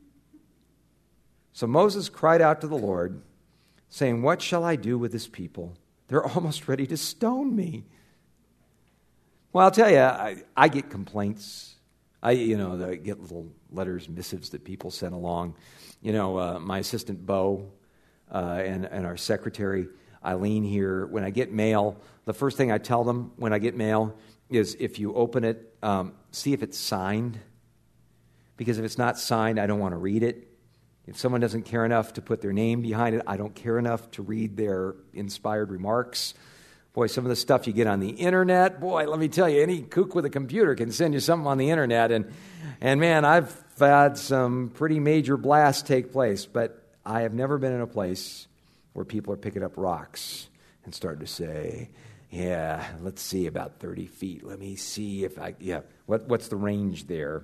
So Moses cried out to the Lord, saying, "What shall I do with this people? They're almost ready to stone me." Well, I'll tell you, I, I get complaints. I, you know, I get little letters, missives that people send along. You know, uh, my assistant, Bo, uh, and, and our secretary, Eileen here, when I get mail, the first thing I tell them when I get mail is if you open it, um, see if it's signed. Because if it's not signed, I don't want to read it. If someone doesn't care enough to put their name behind it, I don't care enough to read their inspired remarks. Boy, some of the stuff you get on the internet, boy, let me tell you, any kook with a computer can send you something on the internet. And, and man, I've had some pretty major blasts take place, but I have never been in a place where people are picking up rocks and starting to say, "Yeah, let's see, about thirty feet. Let me see if I, yeah, what, what's the range there?"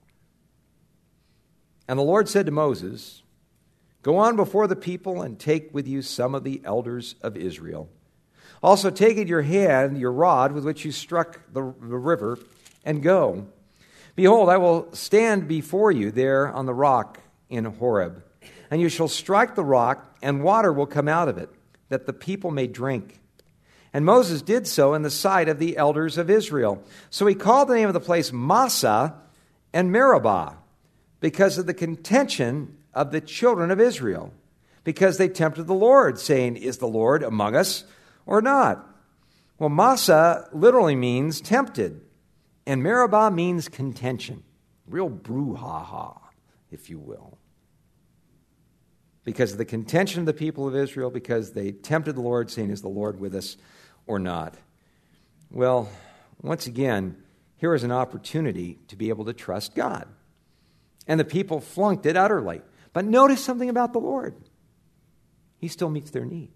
And the Lord said to Moses, "Go on before the people and take with you some of the elders of Israel. Also take in your hand your rod with which you struck the, the river, and go. Behold, I will stand before you there on the rock in Horeb. And you shall strike the rock, and water will come out of it, that the people may drink." And Moses did so in the sight of the elders of Israel. So he called the name of the place Massah and Meribah, because of the contention of the children of Israel, because they tempted the Lord, saying, "Is the Lord among us or not?" Well, Massah literally means tempted, and Meribah means contention. Real brouhaha, if you will. Because of the contention of the people of Israel, because they tempted the Lord, saying, "Is the Lord with us or not?" Well, once again, here is an opportunity to be able to trust God. And the people flunked it utterly. But notice something about the Lord. He still meets their need.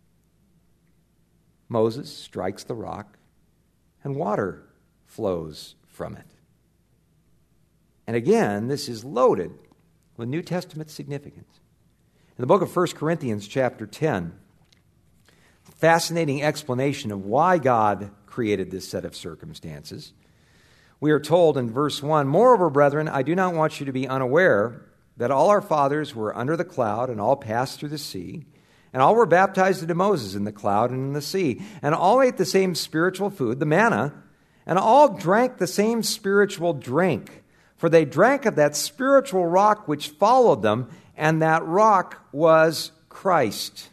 Moses strikes the rock, and water flows from it. And again, this is loaded with New Testament significance. In the book of First Corinthians chapter ten, fascinating explanation of why God created this set of circumstances. We are told in verse one, "Moreover, brethren, I do not want you to be unaware that all our fathers were under the cloud and all passed through the sea, and all were baptized into Moses in the cloud and in the sea, and all ate the same spiritual food, the manna, and all drank the same spiritual drink. For they drank of that spiritual rock which followed them, and that rock was Christ."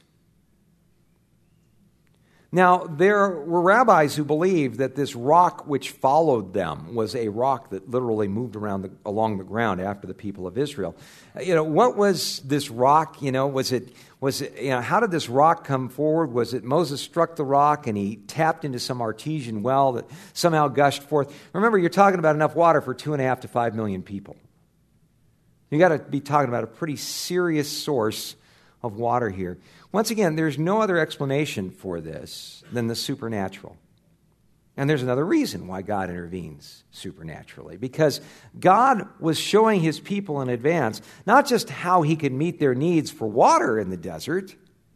Now, there were rabbis who believed that this rock which followed them was a rock that literally moved around the, along the ground after the people of Israel. You know, what was this rock? You know, was it, was it, you know, how did this rock come forward? Was it Moses struck the rock and he tapped into some artesian well that somehow gushed forth? Remember, you're talking about enough water for two and a half to five million people. You got to be talking about a pretty serious source of water here. Once again, there's no other explanation for this than the supernatural. And there's another reason why God intervenes supernaturally, because God was showing his people in advance not just how he could meet their needs for water in the desert,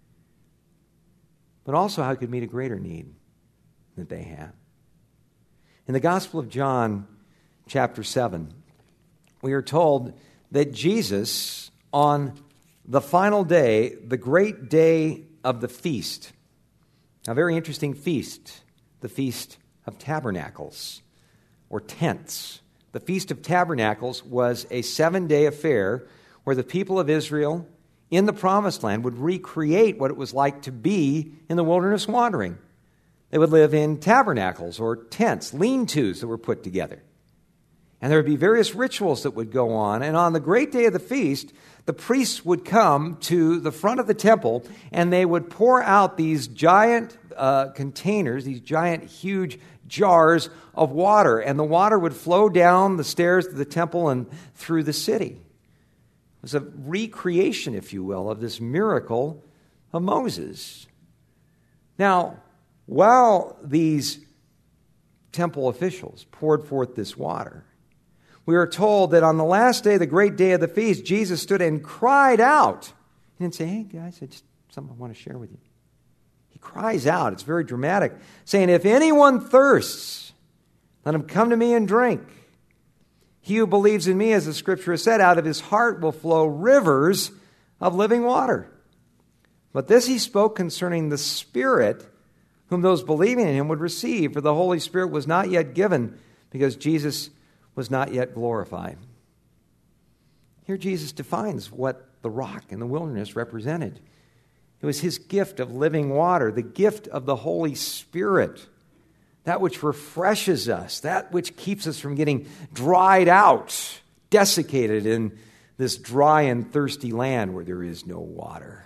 but also how he could meet a greater need that they had. In the Gospel of John, chapter seven, we are told that Jesus, on the final day, the great day of the feast, a very interesting feast, the Feast of Tabernacles, or tents. The Feast of Tabernacles was a seven-day affair where the people of Israel in the Promised Land would recreate what it was like to be in the wilderness wandering. They would live in tabernacles or tents, lean-tos that were put together. And there would be various rituals that would go on. And on the great day of the feast, the priests would come to the front of the temple and they would pour out these giant uh, containers, these giant, huge jars of water. And the water would flow down the stairs to the temple and through the city. It was a recreation, if you will, of this miracle of Moses. Now, while these temple officials poured forth this water, we are told that on the last day, the great day of the feast, Jesus stood and cried out. He didn't say, hey, guys, I just something I want to share with you. He cries out. It's very dramatic, saying, if anyone thirsts, let him come to me and drink. He who believes in me, as the Scripture has said, out of his heart will flow rivers of living water. But this he spoke concerning the Spirit, whom those believing in him would receive, for the Holy Spirit was not yet given, because Jesus was not yet glorified. Here Jesus defines what the rock in the wilderness represented. It was his gift of living water, the gift of the Holy Spirit, that which refreshes us, that which keeps us from getting dried out, desiccated in this dry and thirsty land where there is no water.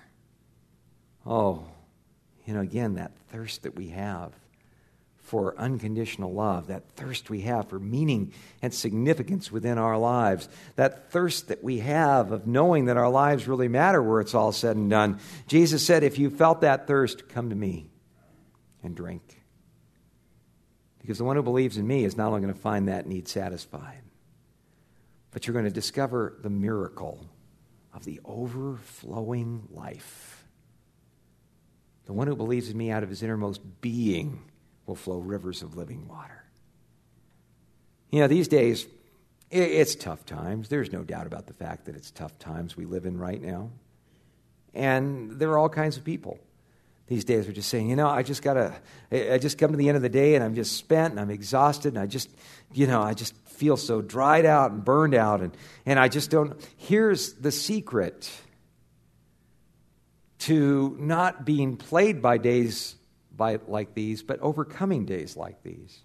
Oh, you know, again, that thirst that we have for unconditional love, that thirst we have for meaning and significance within our lives, that thirst that we have of knowing that our lives really matter where it's all said and done. Jesus said, if you felt that thirst, come to me and drink. Because the one who believes in me is not only going to find that need satisfied, but you're going to discover the miracle of the overflowing life. The one who believes in me, out of his innermost being will flow rivers of living water. You know, these days, it's tough times. There's no doubt about the fact that it's tough times we live in right now. And there are all kinds of people these days who are just saying, you know, I just got to, I just come to the end of the day and I'm just spent and I'm exhausted and I just, you know, I just feel so dried out and burned out and, and I just don't. Here's the secret to not being plagued by days by like these, but overcoming days like these.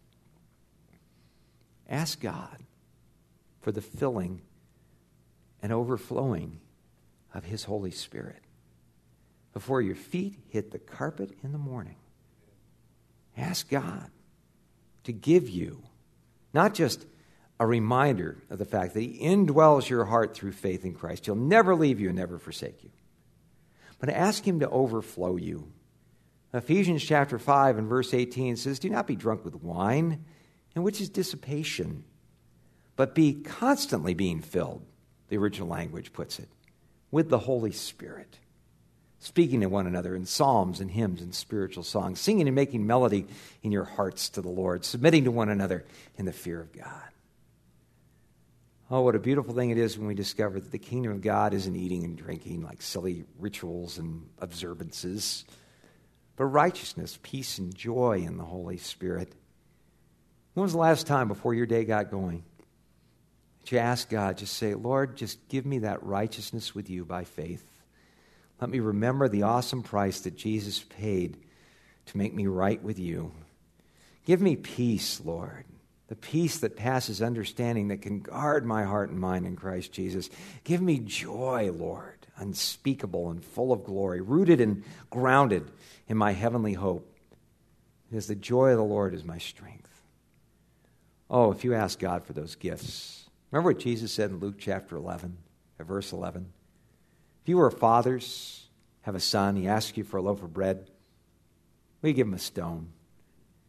Ask God for the filling and overflowing of his Holy Spirit before your feet hit the carpet in the morning. Ask God to give you not just a reminder of the fact that he indwells your heart through faith in Christ. He'll never leave you and never forsake you. But ask him to overflow you. Ephesians chapter five and verse eighteen says, do not be drunk with wine, in which is dissipation, but be constantly being filled, the original language puts it, with the Holy Spirit, speaking to one another in psalms and hymns and spiritual songs, singing and making melody in your hearts to the Lord, submitting to one another in the fear of God. Oh, what a beautiful thing it is when we discover that the kingdom of God isn't eating and drinking like silly rituals and observances, but righteousness, peace, and joy in the Holy Spirit. When was the last time before your day got going that you asked God, just say, Lord, just give me that righteousness with you by faith. Let me remember the awesome price that Jesus paid to make me right with you. Give me peace, Lord, the peace that passes understanding that can guard my heart and mind in Christ Jesus. Give me joy, Lord, unspeakable and full of glory, rooted and grounded in my heavenly hope. Because the joy of the Lord is my strength. Oh, if you ask God for those gifts. Remember what Jesus said in Luke chapter eleven, verse eleven? If you were fathers, have a son, he asks you for a loaf of bread, will you give him a stone?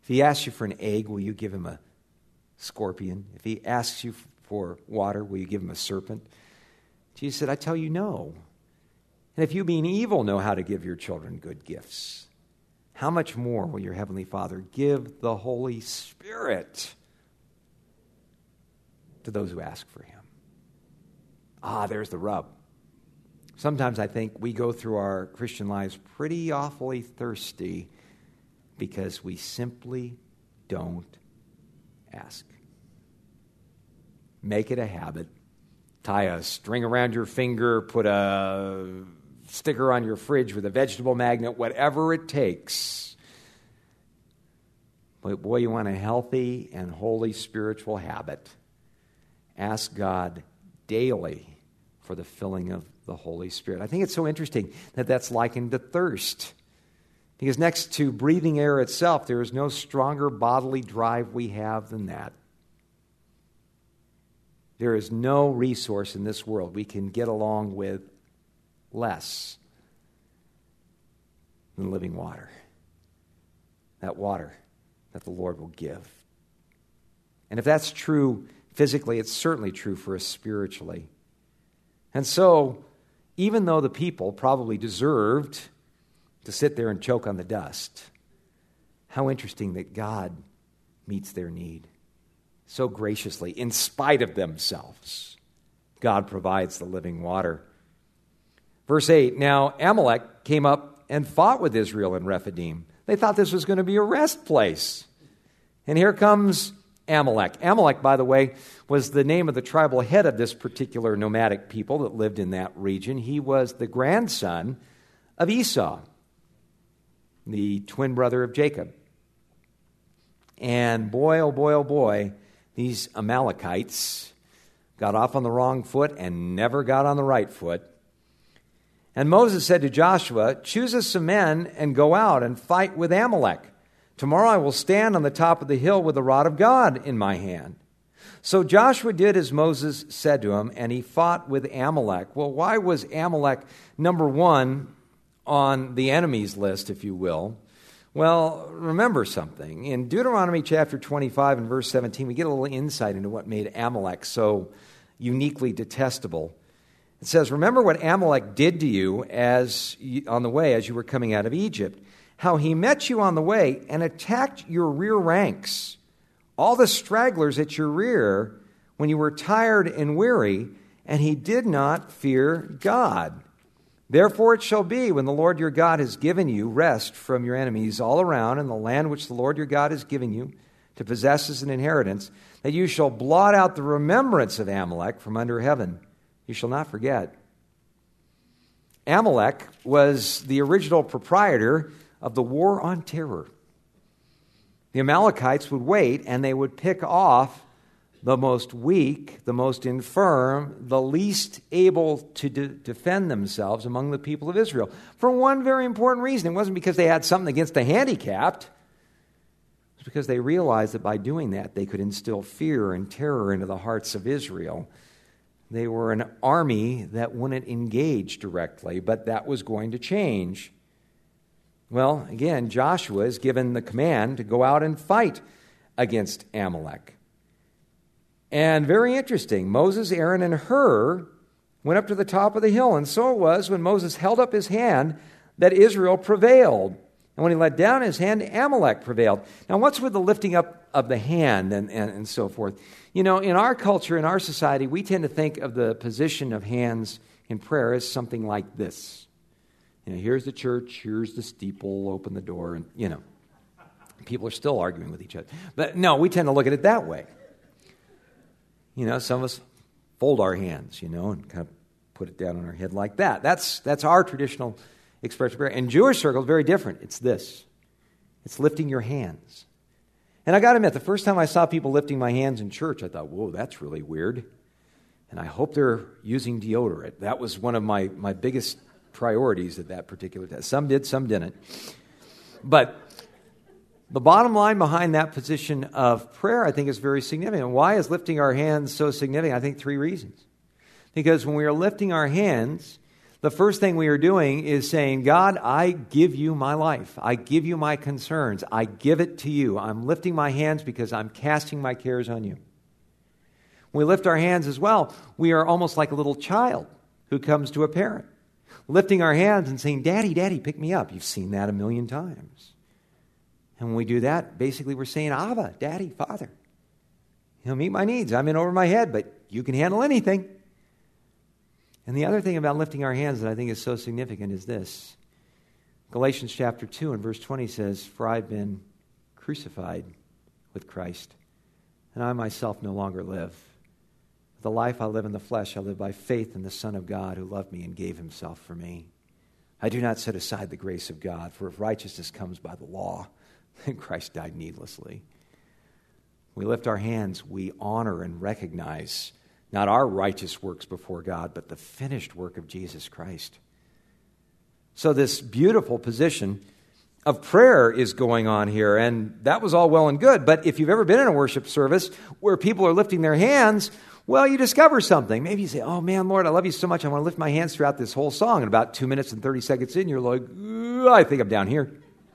If he asks you for an egg, will you give him a scorpion? If he asks you for water, will you give him a serpent? Jesus said, I tell you no. And if you being evil know how to give your children good gifts, how much more will your heavenly Father give the Holy Spirit to those who ask for him? Ah, there's the rub. Sometimes I think we go through our Christian lives pretty awfully thirsty because we simply don't ask. Make it a habit. Tie a string around your finger, put a sticker on your fridge with a vegetable magnet, whatever it takes. But boy, you want a healthy and holy spiritual habit. Ask God daily for the filling of the Holy Spirit. I think it's so interesting that that's likened to thirst. Because next to breathing air itself, there is no stronger bodily drive we have than that. There is no resource in this world we can get along with less than living water. That water that the Lord will give. And if that's true physically, it's certainly true for us spiritually. And so, even though the people probably deserved to sit there and choke on the dust, how interesting that God meets their need so graciously, in spite of themselves. God provides the living water. Verse eight, now Amalek came up and fought with Israel in Rephidim. They thought this was going to be a rest place. And here comes Amalek. Amalek, by the way, was the name of the tribal head of this particular nomadic people that lived in that region. He was the grandson of Esau, the twin brother of Jacob. And boy, oh boy, oh boy, these Amalekites got off on the wrong foot and never got on the right foot. And Moses said to Joshua, choose us some men and go out and fight with Amalek. Tomorrow I will stand on the top of the hill with the rod of God in my hand. So Joshua did as Moses said to him, and he fought with Amalek. Well, why was Amalek number one on the enemies list, if you will? Well, remember something. In Deuteronomy chapter twenty-five and verse seventeen, we get a little insight into what made Amalek so uniquely detestable. It says, remember what Amalek did to you as on the way as you were coming out of Egypt, how he met you on the way and attacked your rear ranks, all the stragglers at your rear when you were tired and weary, and he did not fear God. Therefore it shall be, when the Lord your God has given you rest from your enemies all around in the land which the Lord your God is giving you to possess as an inheritance, that you shall blot out the remembrance of Amalek from under heaven. You shall not forget. Amalek was the original proprietor of the war on terror. The Amalekites would wait and they would pick off the most weak, the most infirm, the least able to de- defend themselves among the people of Israel. For one very important reason. It wasn't because they had something against the handicapped. It was because they realized that by doing that, they could instill fear and terror into the hearts of Israel. They were an army that wouldn't engage directly, but that was going to change. Well, again, Joshua is given the command to go out and fight against Amalek. And very interesting, Moses, Aaron, and Hur went up to the top of the hill. And so it was when Moses held up his hand that Israel prevailed. And when he let down his hand, Amalek prevailed. Now, what's with the lifting up of the hand and, and, and so forth? You know, in our culture, in our society, we tend to think of the position of hands in prayer as something like this. You know, here's the church, here's the steeple, open the door, and, you know, people are still arguing with each other. But no, we tend to look at it that way. You know, some of us fold our hands, you know, and kind of put it down on our head like that. That's that's our traditional expression of prayer. In Jewish circles, very different. It's this. It's lifting your hands. And I got to admit, the first time I saw people lifting my hands in church, I thought, whoa, that's really weird. And I hope they're using deodorant. That was one of my, my biggest priorities at that particular time. Some did, some didn't. But the bottom line behind that position of prayer, I think, is very significant. Why is lifting our hands so significant? I think three reasons. Because when we are lifting our hands, the first thing we are doing is saying, God, I give you my life. I give you my concerns. I give it to you. I'm lifting my hands because I'm casting my cares on you. When we lift our hands as well, we are almost like a little child who comes to a parent, lifting our hands and saying, Daddy, Daddy, pick me up. You've seen that a million times. And when we do that, basically we're saying, Abba, Daddy, Father, you know, meet my needs. I'm in over my head, but you can handle anything. And the other thing about lifting our hands that I think is so significant is this. Galatians chapter two and verse twenty says, For I've been crucified with Christ, and I myself no longer live. The life I live in the flesh, I live by faith in the Son of God who loved me and gave himself for me. I do not set aside the grace of God, for if righteousness comes by the law, then Christ died needlessly. We lift our hands, we honor and recognize not our righteous works before God, but the finished work of Jesus Christ. So this beautiful position of prayer is going on here, and that was all well and good. But if you've ever been in a worship service where people are lifting their hands, well, you discover something. Maybe you say, oh man, Lord, I love you so much, I want to lift my hands throughout this whole song. And about two minutes and thirty seconds in, you're like, I think I'm down here.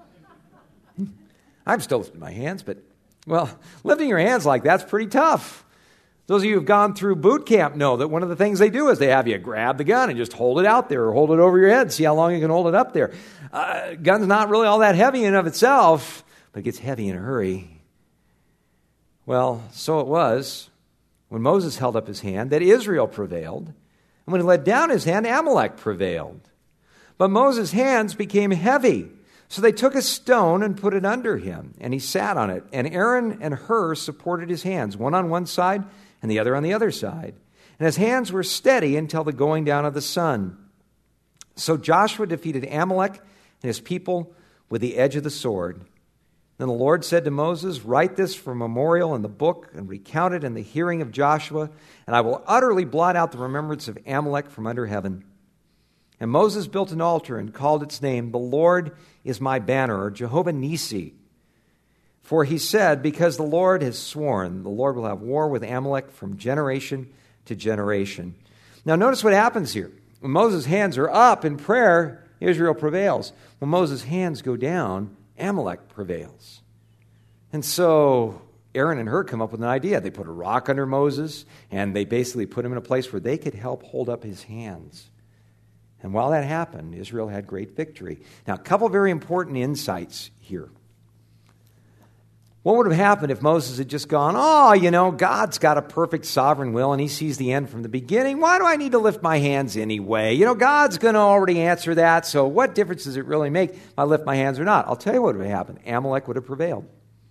I'm still lifting my hands, but, well, lifting your hands like that's pretty tough. Those of you who've gone through boot camp know that one of the things they do is they have you grab the gun and just hold it out there or hold it over your head, see how long you can hold it up there. Uh, gun's not really all that heavy in and of itself, but it gets heavy in a hurry. Well, so it was when Moses held up his hand that Israel prevailed, and when he let down his hand, Amalek prevailed. But Moses' hands became heavy, so they took a stone and put it under him, and he sat on it. And Aaron and Hur supported his hands, one on one side and the other on the other side. And his hands were steady until the going down of the sun. So Joshua defeated Amalek and his people with the edge of the sword. Then the Lord said to Moses, Write this for a memorial in the book and recount it in the hearing of Joshua, and I will utterly blot out the remembrance of Amalek from under heaven. And Moses built an altar and called its name, The Lord is my banner, or Jehovah Nissi. For he said, Because the Lord has sworn, the Lord will have war with Amalek from generation to generation. Now notice what happens here. When Moses' hands are up in prayer, Israel prevails. When Moses' hands go down, Amalek prevails. And so Aaron and Hur come up with an idea. They put a rock under Moses, and they basically put him in a place where they could help hold up his hands. And while that happened, Israel had great victory. Now, a couple very important insights here. What would have happened if Moses had just gone, oh, you know, God's got a perfect sovereign will and he sees the end from the beginning. Why do I need to lift my hands anyway? You know, God's going to already answer that, so what difference does it really make if I lift my hands or not? I'll tell you what would have happened. Amalek would have prevailed.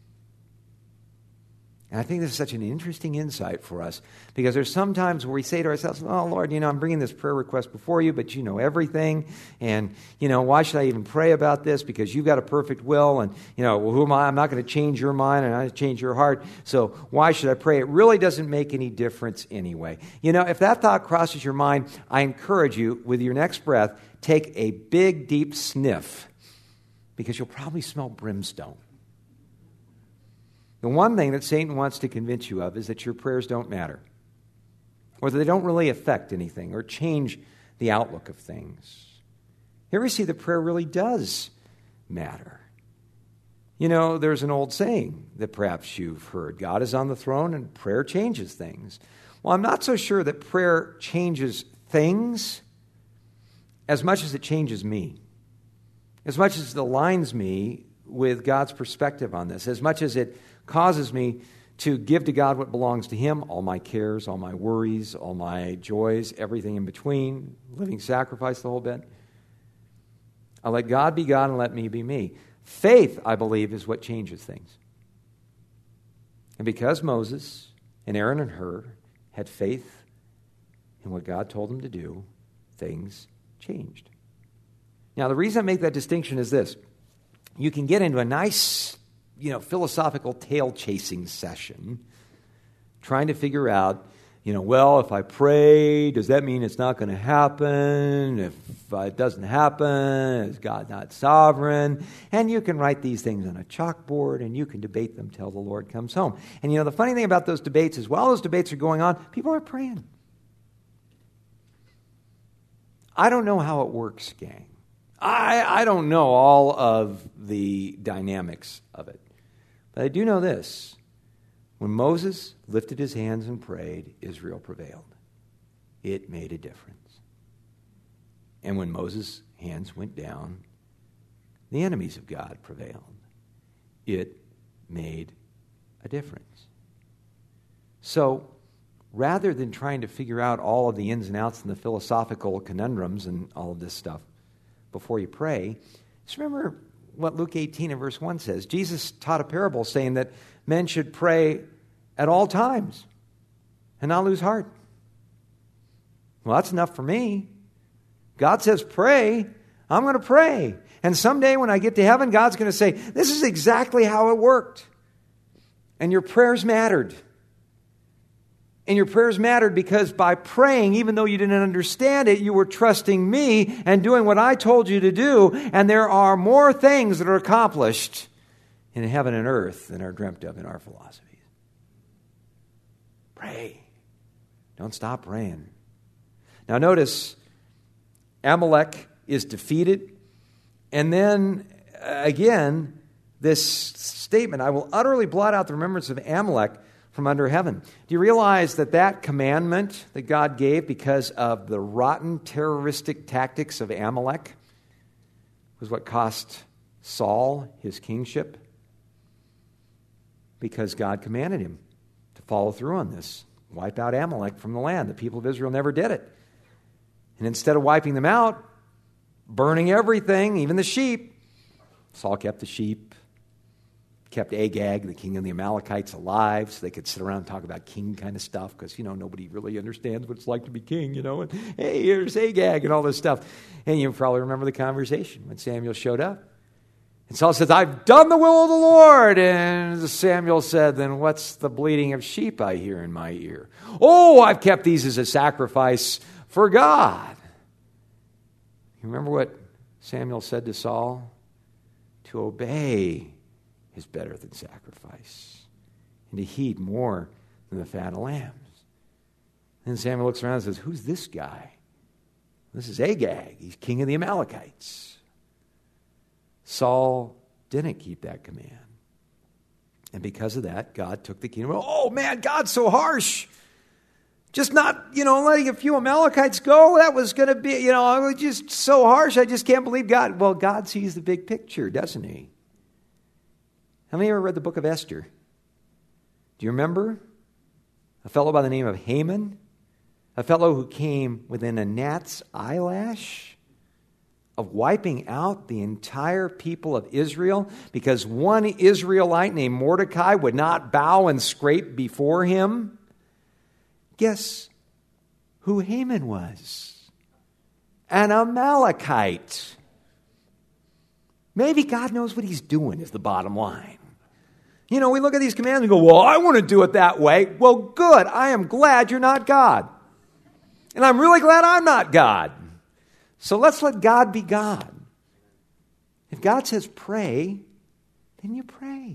And I think this is such an interesting insight for us, because there's some times where we say to ourselves, oh, Lord, you know, I'm bringing this prayer request before you, but you know everything. And, you know, why should I even pray about this? Because you've got a perfect will. And, you know, well, who am I? I'm not going to change your mind and I change your heart. So why should I pray? It really doesn't make any difference anyway. You know, if that thought crosses your mind, I encourage you, with your next breath, take a big, deep sniff, because you'll probably smell brimstone. The one thing that Satan wants to convince you of is that your prayers don't matter, or that they don't really affect anything or change the outlook of things. Here we see that prayer really does matter. You know, there's an old saying that perhaps you've heard, God is on the throne and prayer changes things. Well, I'm not so sure that prayer changes things as much as it changes me, as much as it aligns me with God's perspective on this, as much as it causes me to give to God what belongs to Him, all my cares, all my worries, all my joys, everything in between, living sacrifice, the whole bit. I let God be God and let me be me. Faith, I believe, is what changes things. And because Moses and Aaron and Hur had faith in what God told them to do, things changed. Now, the reason I make that distinction is this. You can get into a nice, you know, philosophical tail-chasing session trying to figure out, you know, well, if I pray, does that mean it's not going to happen? If it doesn't happen, is God not sovereign? And you can write these things on a chalkboard, and you can debate them till the Lord comes home. And, you know, the funny thing about those debates is while those debates are going on, people are praying. I don't know how it works, gang. I, I don't know all of the dynamics of it. But I do know this. When Moses lifted his hands and prayed, Israel prevailed. It made a difference. And when Moses' hands went down, the enemies of God prevailed. It made a difference. So, rather than trying to figure out all of the ins and outs and the philosophical conundrums and all of this stuff before you pray, just remember what Luke eighteen and verse one says. Jesus taught a parable saying that men should pray at all times and not lose heart. Well, that's enough for me. God says pray. I'm going to pray. And someday when I get to heaven, God's going to say, this is exactly how it worked. And your prayers mattered. And your prayers mattered because by praying, even though you didn't understand it, you were trusting me and doing what I told you to do. And there are more things that are accomplished in heaven and earth than are dreamt of in our philosophies. Pray. Don't stop praying. Now notice, Amalek is defeated. And then, again, this statement, I will utterly blot out the remembrance of Amalek from under heaven. Do you realize that that commandment that God gave because of the rotten terroristic tactics of Amalek was what cost Saul his kingship? Because God commanded him to follow through on this. Wipe out Amalek from the land. The people of Israel never did it. And instead of wiping them out, burning everything, even the sheep, Saul kept the sheep, kept Agag, the king of the Amalekites, alive so they could sit around and talk about king kind of stuff because, you know, nobody really understands what it's like to be king, you know, and hey, here's Agag and all this stuff. And you probably remember the conversation when Samuel showed up. And Saul says, I've done the will of the Lord. And Samuel said, then what's the bleating of sheep I hear in my ear? Oh, I've kept these as a sacrifice for God. You remember what Samuel said to Saul? To obey is better than sacrifice, and to heed more than the fat of lambs. Then Samuel looks around and says, who's this guy? This is Agag. He's king of the Amalekites. Saul didn't keep that command. And because of that, God took the kingdom. Oh, man, God's so harsh. Just not, you know, letting a few Amalekites go. That was going to be, you know, it was just so harsh. I just can't believe God. Well, God sees the big picture, doesn't he? How many ever read the book of Esther? Do you remember? A fellow by the name of Haman, a fellow who came within a gnat's eyelash of wiping out the entire people of Israel because one Israelite named Mordecai would not bow and scrape before him. Guess who Haman was? An Amalekite. Maybe God knows what he's doing is the bottom line. You know, we look at these commands and go, well, I want to do it that way. Well, good. I am glad you're not God. And I'm really glad I'm not God. So let's let God be God. If God says pray, then you pray.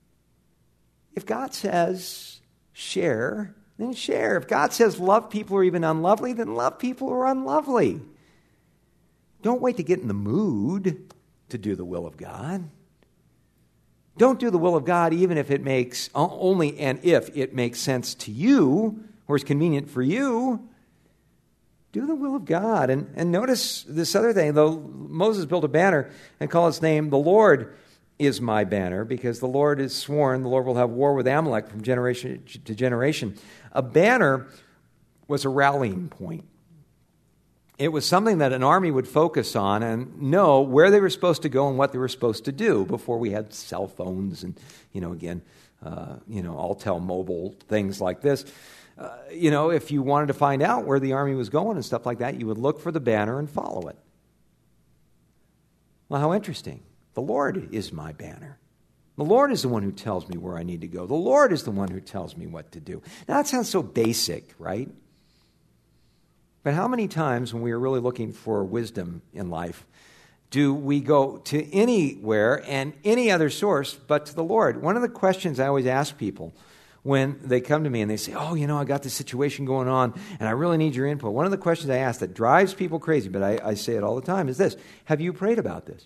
If God says share, then share. If God says love people who are even unlovely, then love people who are unlovely. Don't wait to get in the mood to do the will of God. Don't do the will of God even if it makes, only and if it makes sense to you or is convenient for you. Do the will of God. And, and notice this other thing. Though Moses built a banner and called its name, the Lord is my banner, because the Lord is sworn, the Lord will have war with Amalek from generation to generation. A banner was a rallying point. It was something that an army would focus on and know where they were supposed to go and what they were supposed to do before we had cell phones and, you know, again, uh, you know, Altel mobile things like this. Uh, you know, if you wanted to find out where the army was going and stuff like that, you would look for the banner and follow it. Well, how interesting. The Lord is my banner. The Lord is the one who tells me where I need to go. The Lord is the one who tells me what to do. Now, that sounds so basic, right? But how many times when we are really looking for wisdom in life do we go to anywhere and any other source but to the Lord? One of the questions I always ask people when they come to me and they say, oh, you know, I got this situation going on and I really need your input. One of the questions I ask that drives people crazy, but I, I say it all the time, is this: have you prayed about this?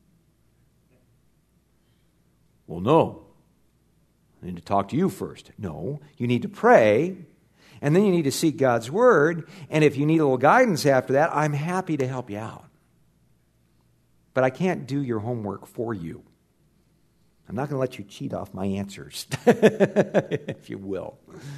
Well, no. I need to talk to you first. No, you need to pray, and then you need to seek God's word, and if you need a little guidance after that, I'm happy to help you out. But I can't do your homework for you. I'm not going to let you cheat off my answers, if you will.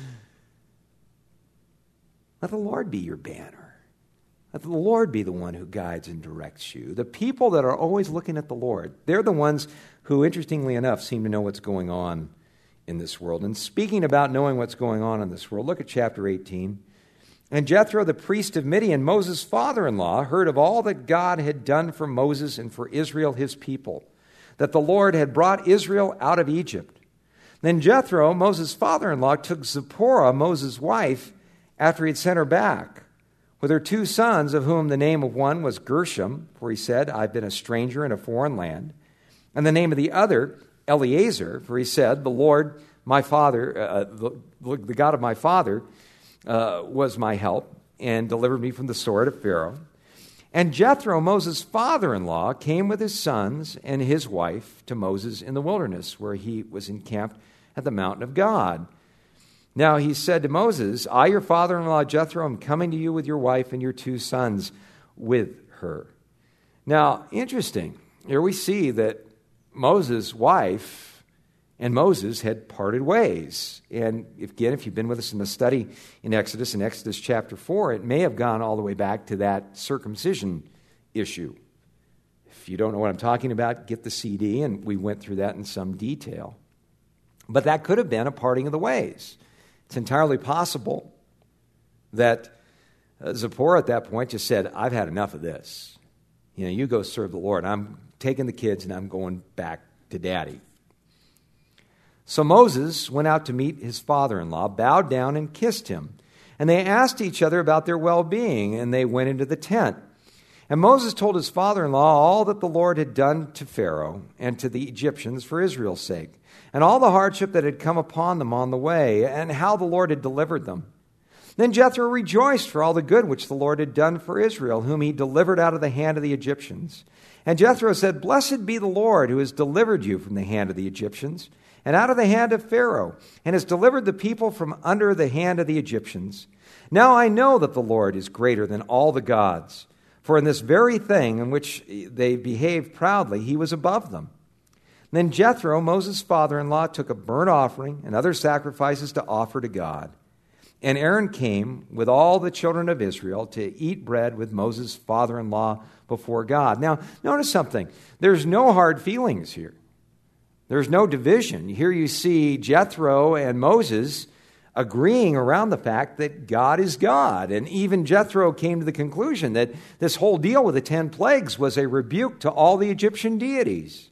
Let the Lord be your banner. Let the Lord be the one who guides and directs you. The people that are always looking at the Lord, they're the ones who, interestingly enough, seem to know what's going on in this world. And speaking about knowing what's going on in this world, look at chapter eighteen. And Jethro, the priest of Midian, Moses' father-in-law, heard of all that God had done for Moses and for Israel, his people, that the Lord had brought Israel out of Egypt. Then Jethro, Moses' father-in-law, took Zipporah, Moses' wife, after he had sent her back, with her two sons, of whom the name of one was Gershom, for he said, I've been a stranger in a foreign land, and the name of the other, Eleazar, for he said, the Lord, my father, uh, the, the God of my father, uh, was my help, and delivered me from the sword of Pharaoh. And Jethro, Moses' father-in-law, came with his sons and his wife to Moses in the wilderness, where he was encamped at the mountain of God. Now he said to Moses, I, your father-in-law Jethro, am coming to you with your wife and your two sons with her. Now, interesting. Here we see that Moses' wife and Moses had parted ways. And if, again, if you've been with us in the study in Exodus, in Exodus chapter four, it may have gone all the way back to that circumcision issue. If you don't know what I'm talking about, get the C D, and we went through that in some detail. But that could have been a parting of the ways. It's entirely possible that uh, Zipporah at that point just said, I've had enough of this. You know, you go serve the Lord. I'm taking the kids and I'm going back to daddy. So Moses went out to meet his father-in-law, bowed down and kissed him. And they asked each other about their well-being, and they went into the tent. And Moses told his father-in-law all that the Lord had done to Pharaoh and to the Egyptians for Israel's sake, and all the hardship that had come upon them on the way, and how the Lord had delivered them. Then Jethro rejoiced for all the good which the Lord had done for Israel, whom he delivered out of the hand of the Egyptians. And Jethro said, Blessed be the Lord, who has delivered you from the hand of the Egyptians, and out of the hand of Pharaoh, and has delivered the people from under the hand of the Egyptians. Now I know that the Lord is greater than all the gods, for in this very thing in which they behaved proudly, he was above them. Then Jethro, Moses' father-in-law, took a burnt offering and other sacrifices to offer to God. And Aaron came with all the children of Israel to eat bread with Moses' father-in-law before God. Now, notice something. There's no hard feelings here. There's no division. Here you see Jethro and Moses agreeing around the fact that God is God. And even Jethro came to the conclusion that this whole deal with the ten plagues was a rebuke to all the Egyptian deities.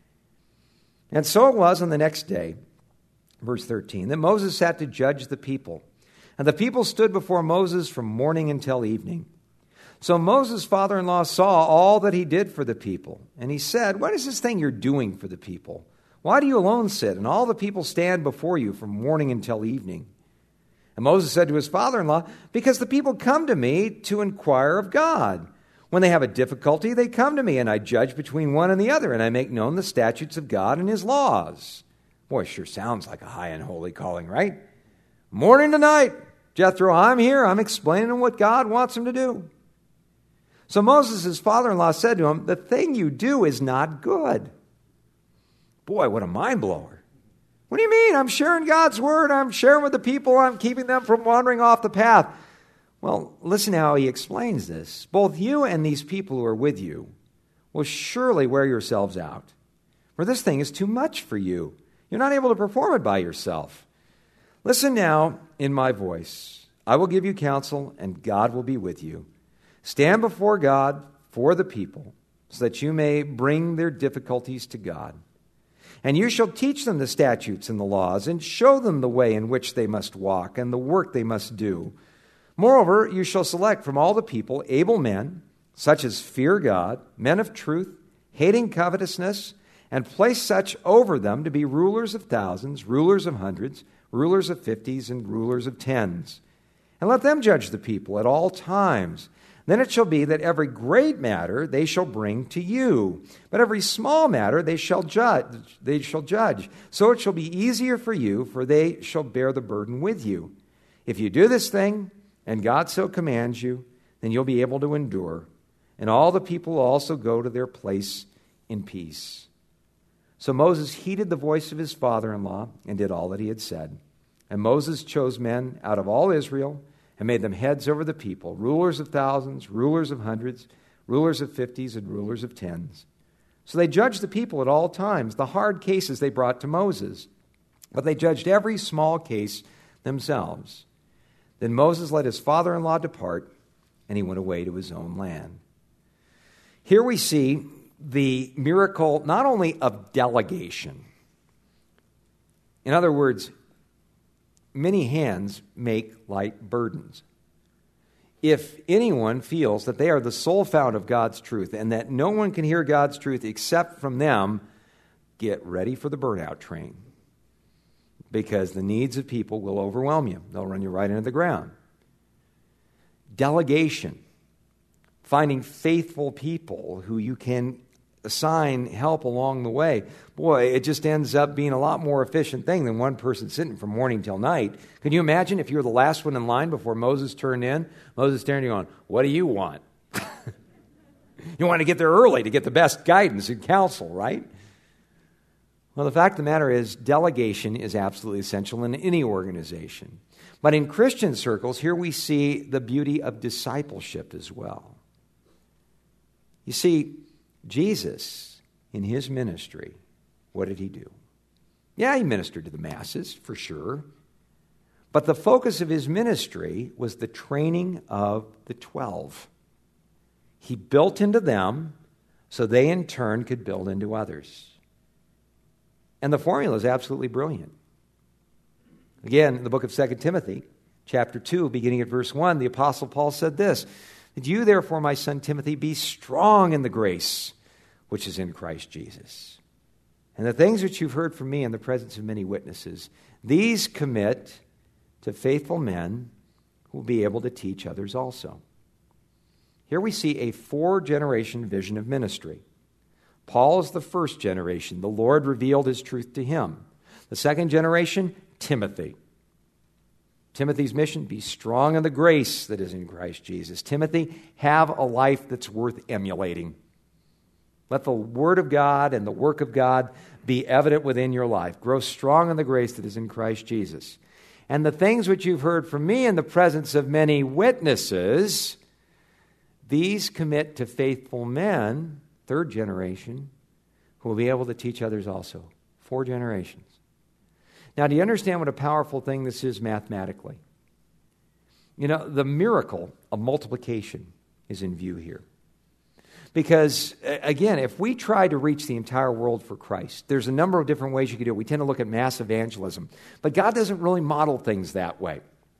And so it was on the next day, verse thirteen, that Moses sat to judge the people. And the people stood before Moses from morning until evening. So Moses' father-in-law saw all that he did for the people. And he said, What is this thing you're doing for the people? Why do you alone sit, and all the people stand before you from morning until evening? And Moses said to his father-in-law, Because the people come to me to inquire of God. When they have a difficulty, they come to me, and I judge between one and the other, and I make known the statutes of God and his laws. Boy, sure sounds like a high and holy calling, right? Morning to night, Jethro, I'm here. I'm explaining what God wants him to do. So Moses, his father-in-law, said to him, The thing you do is not good. Boy, what a mind blower. What do you mean? I'm sharing God's word. I'm sharing with the people. I'm keeping them from wandering off the path. Well, listen how he explains this. Both you and these people who are with you will surely wear yourselves out. For this thing is too much for you. You're not able to perform it by yourself. Listen now in my voice. I will give you counsel, and God will be with you. Stand before God for the people, so that you may bring their difficulties to God. And you shall teach them the statutes and the laws, and show them the way in which they must walk, and the work they must do. Moreover, you shall select from all the people able men, such as fear God, men of truth, hating covetousness, and place such over them to be rulers of thousands, rulers of hundreds, rulers of fifties and rulers of tens. And let them judge the people at all times. Then it shall be that every great matter they shall bring to you, but every small matter they shall judge. They shall judge. So it shall be easier for you, for they shall bear the burden with you. If you do this thing, and God so commands you, then you'll be able to endure. And all the people will also go to their place in peace. So Moses heeded the voice of his father-in-law and did all that he had said. And Moses chose men out of all Israel and made them heads over the people, rulers of thousands, rulers of hundreds, rulers of fifties, and rulers of tens. So they judged the people at all times. The hard cases they brought to Moses, but they judged every small case themselves. Then Moses let his father-in-law depart, and he went away to his own land. Here we see the miracle not only of delegation. In other words, many hands make light burdens. If anyone feels that they are the sole fount of God's truth and that no one can hear God's truth except from them, get ready for the burnout train. Because the needs of people will overwhelm you. They'll run you right into the ground. Delegation. Finding faithful people who you can assign help along the way. Boy, it just ends up being a lot more efficient thing than one person sitting from morning till night. Can you imagine if you were the last one in line before Moses turned in? Moses staring at you going, what do you want? You want to get there early to get the best guidance and counsel, right? Well, the fact of the matter is, delegation is absolutely essential in any organization. But in Christian circles, here we see the beauty of discipleship as well. You see, Jesus, in his ministry, what did he do? Yeah, he ministered to the masses, for sure. But the focus of his ministry was the training of the twelve. He built into them so they in turn could build into others. And the formula is absolutely brilliant. Again, in the book of Second Timothy, chapter two, beginning at verse one, the Apostle Paul said this, that you, therefore, my son Timothy, be strong in the grace which is in Christ Jesus. And the things which you've heard from me in the presence of many witnesses, these commit to faithful men who will be able to teach others also. Here we see a four-generation vision of ministry. Paul is the first generation. The Lord revealed his truth to him. The second generation, Timothy. Timothy's mission, be strong in the grace that is in Christ Jesus. Timothy, have a life that's worth emulating. Let the Word of God and the work of God be evident within your life. Grow strong in the grace that is in Christ Jesus. And the things which you've heard from me in the presence of many witnesses, these commit to faithful men, third generation, who will be able to teach others also. Four generations. Now, do you understand what a powerful thing this is mathematically? You know, the miracle of multiplication is in view here. Because, again, if we try to reach the entire world for Christ, there's a number of different ways you could do it. We tend to look at mass evangelism. But God doesn't really model things that way.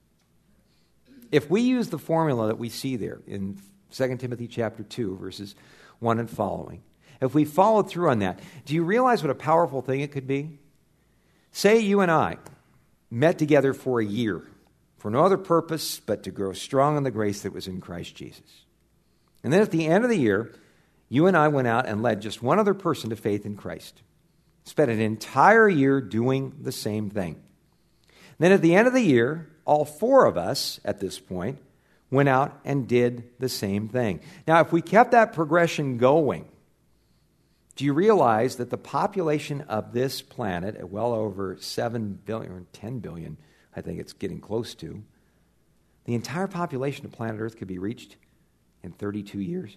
If we use the formula that we see there in Second Timothy chapter two, verses one and following, if we followed through on that, do you realize what a powerful thing it could be? Say you and I met together for a year, for no other purpose but to grow strong in the grace that was in Christ Jesus. And then at the end of the year, you and I went out and led just one other person to faith in Christ. Spent an entire year doing the same thing. Then at the end of the year, all four of us at this point went out and did the same thing. Now, if we kept that progression going, do you realize that the population of this planet, at well over seven billion, or ten billion, I think it's getting close to, the entire population of planet Earth could be reached in thirty-two years?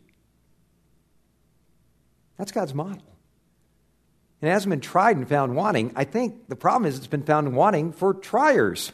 That's God's model. And it hasn't been tried and found wanting. I think the problem is it's been found wanting for triers.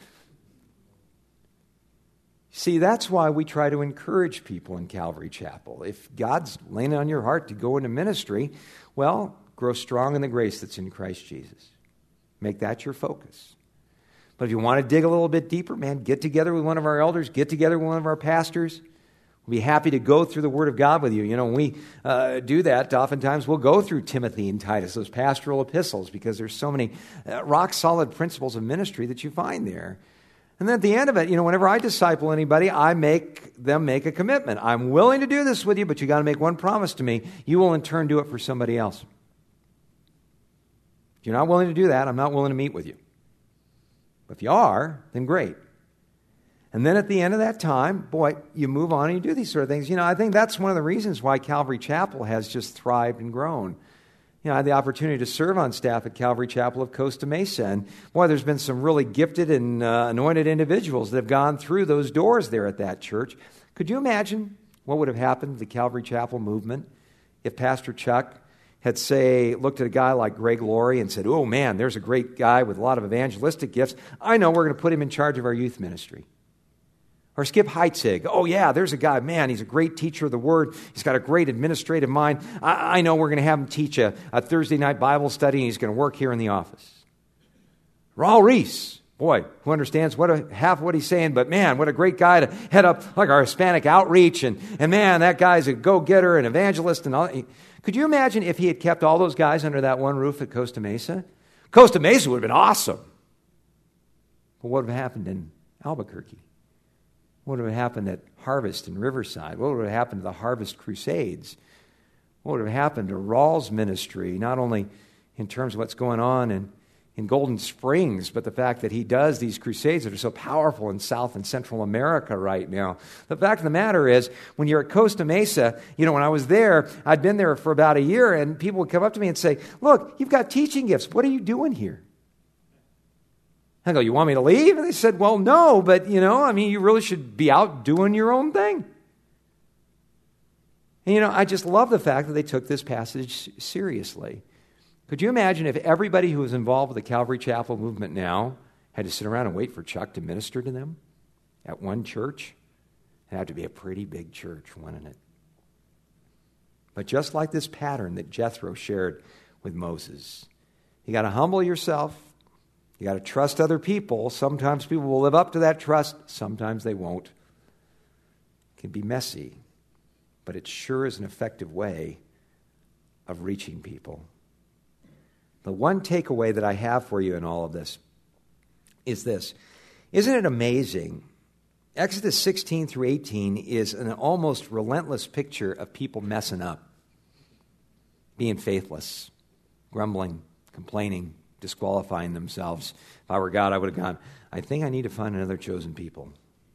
See, that's why we try to encourage people in Calvary Chapel. If God's laying on your heart to go into ministry, well, grow strong in the grace that's in Christ Jesus. Make that your focus. But if you want to dig a little bit deeper, man, get together with one of our elders, get together with one of our pastors. We'll be happy to go through the Word of God with you. You know, when we uh, do that, oftentimes we'll go through Timothy and Titus, those pastoral epistles, because there's so many uh, rock-solid principles of ministry that you find there. And then at the end of it, you know, whenever I disciple anybody, I make them make a commitment. I'm willing to do this with you, but you got to make one promise to me. You will in turn do it for somebody else. If you're not willing to do that, I'm not willing to meet with you. But if you are, then great. And then at the end of that time, boy, you move on and you do these sort of things. You know, I think that's one of the reasons why Calvary Chapel has just thrived and grown. You know, I had the opportunity to serve on staff at Calvary Chapel of Costa Mesa. And boy, there's been some really gifted and uh, anointed individuals that have gone through those doors there at that church. Could you imagine what would have happened to the Calvary Chapel movement if Pastor Chuck had, say, looked at a guy like Greg Laurie and said, oh man, there's a great guy with a lot of evangelistic gifts. I know we're going to put him in charge of our youth ministry. Or Skip Heitzig. Oh, yeah, there's a guy, man, he's a great teacher of the Word. He's got a great administrative mind. I, I know we're going to have him teach a, a Thursday night Bible study, and he's going to work here in the office. Raul Reese. Boy, who understands what a, half of what he's saying, but man, what a great guy to head up like our Hispanic outreach. And, and man, that guy's a go-getter and evangelist. And all. Could you imagine if he had kept all those guys under that one roof at Costa Mesa? Costa Mesa would have been awesome. But what would have happened in Albuquerque? What would have happened at Harvest in Riverside? What would have happened to the Harvest Crusades? What would have happened to Rawls' ministry, not only in terms of what's going on in, in Golden Springs, but the fact that he does these crusades that are so powerful in South and Central America right now. The fact of the matter is, when you're at Costa Mesa, you know, when I was there, I'd been there for about a year, and people would come up to me and say, look, you've got teaching gifts. What are you doing here? I go, you want me to leave? And they said, well, no, but, you know, I mean, you really should be out doing your own thing. And, you know, I just love the fact that they took this passage seriously. Could you imagine if everybody who was involved with the Calvary Chapel movement now had to sit around and wait for Chuck to minister to them at one church? It'd have to be a pretty big church, wouldn't it? But just like this pattern that Jethro shared with Moses, you got to humble yourself. You got to trust other people. Sometimes people will live up to that trust. Sometimes they won't. It can be messy, but it sure is an effective way of reaching people. The one takeaway that I have for you in all of this is this. Isn't it amazing? Exodus sixteen through eighteen is an almost relentless picture of people messing up, being faithless, grumbling, complaining, disqualifying themselves. If I were God, I would have gone, I think I need to find another chosen people.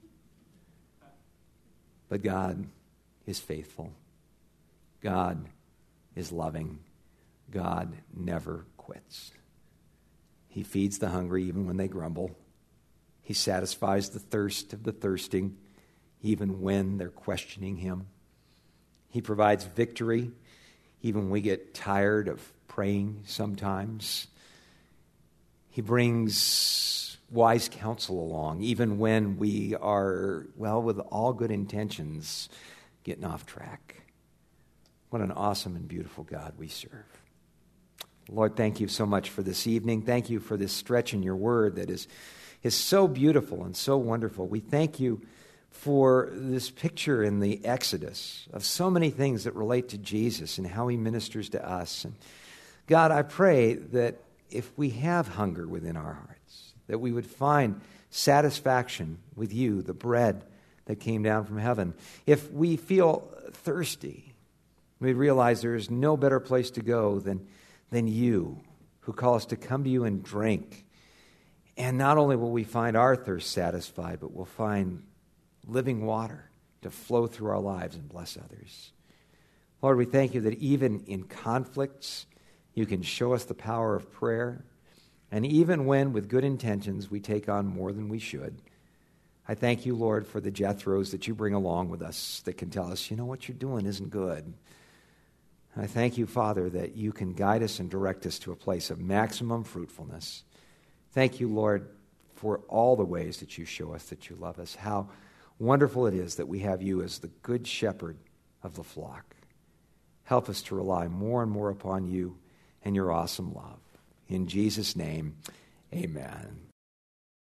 But God is faithful. God is loving. God never quits. He feeds the hungry even when they grumble. He satisfies the thirst of the thirsting even when they're questioning him. He provides victory even when we get tired of praying sometimes. He brings wise counsel along, even when we are, well, with all good intentions, getting off track. What an awesome and beautiful God we serve. Lord, thank you so much for this evening. Thank you for this stretch in your word that is, is so beautiful and so wonderful. We thank you for this picture in the Exodus of so many things that relate to Jesus and how he ministers to us. And God, I pray that if we have hunger within our hearts, that we would find satisfaction with you, the bread that came down from heaven. If we feel thirsty, we realize there is no better place to go than, than you, who call us to come to you and drink. And not only will we find our thirst satisfied, but we'll find living water to flow through our lives and bless others. Lord, we thank you that even in conflicts, you can show us the power of prayer. And even when, with good intentions, we take on more than we should, I thank you, Lord, for the Jethros that you bring along with us that can tell us, you know, what you're doing isn't good. And I thank you, Father, that you can guide us and direct us to a place of maximum fruitfulness. Thank you, Lord, for all the ways that you show us that you love us. How wonderful it is that we have you as the good shepherd of the flock. Help us to rely more and more upon you and your awesome love. In Jesus' name, amen.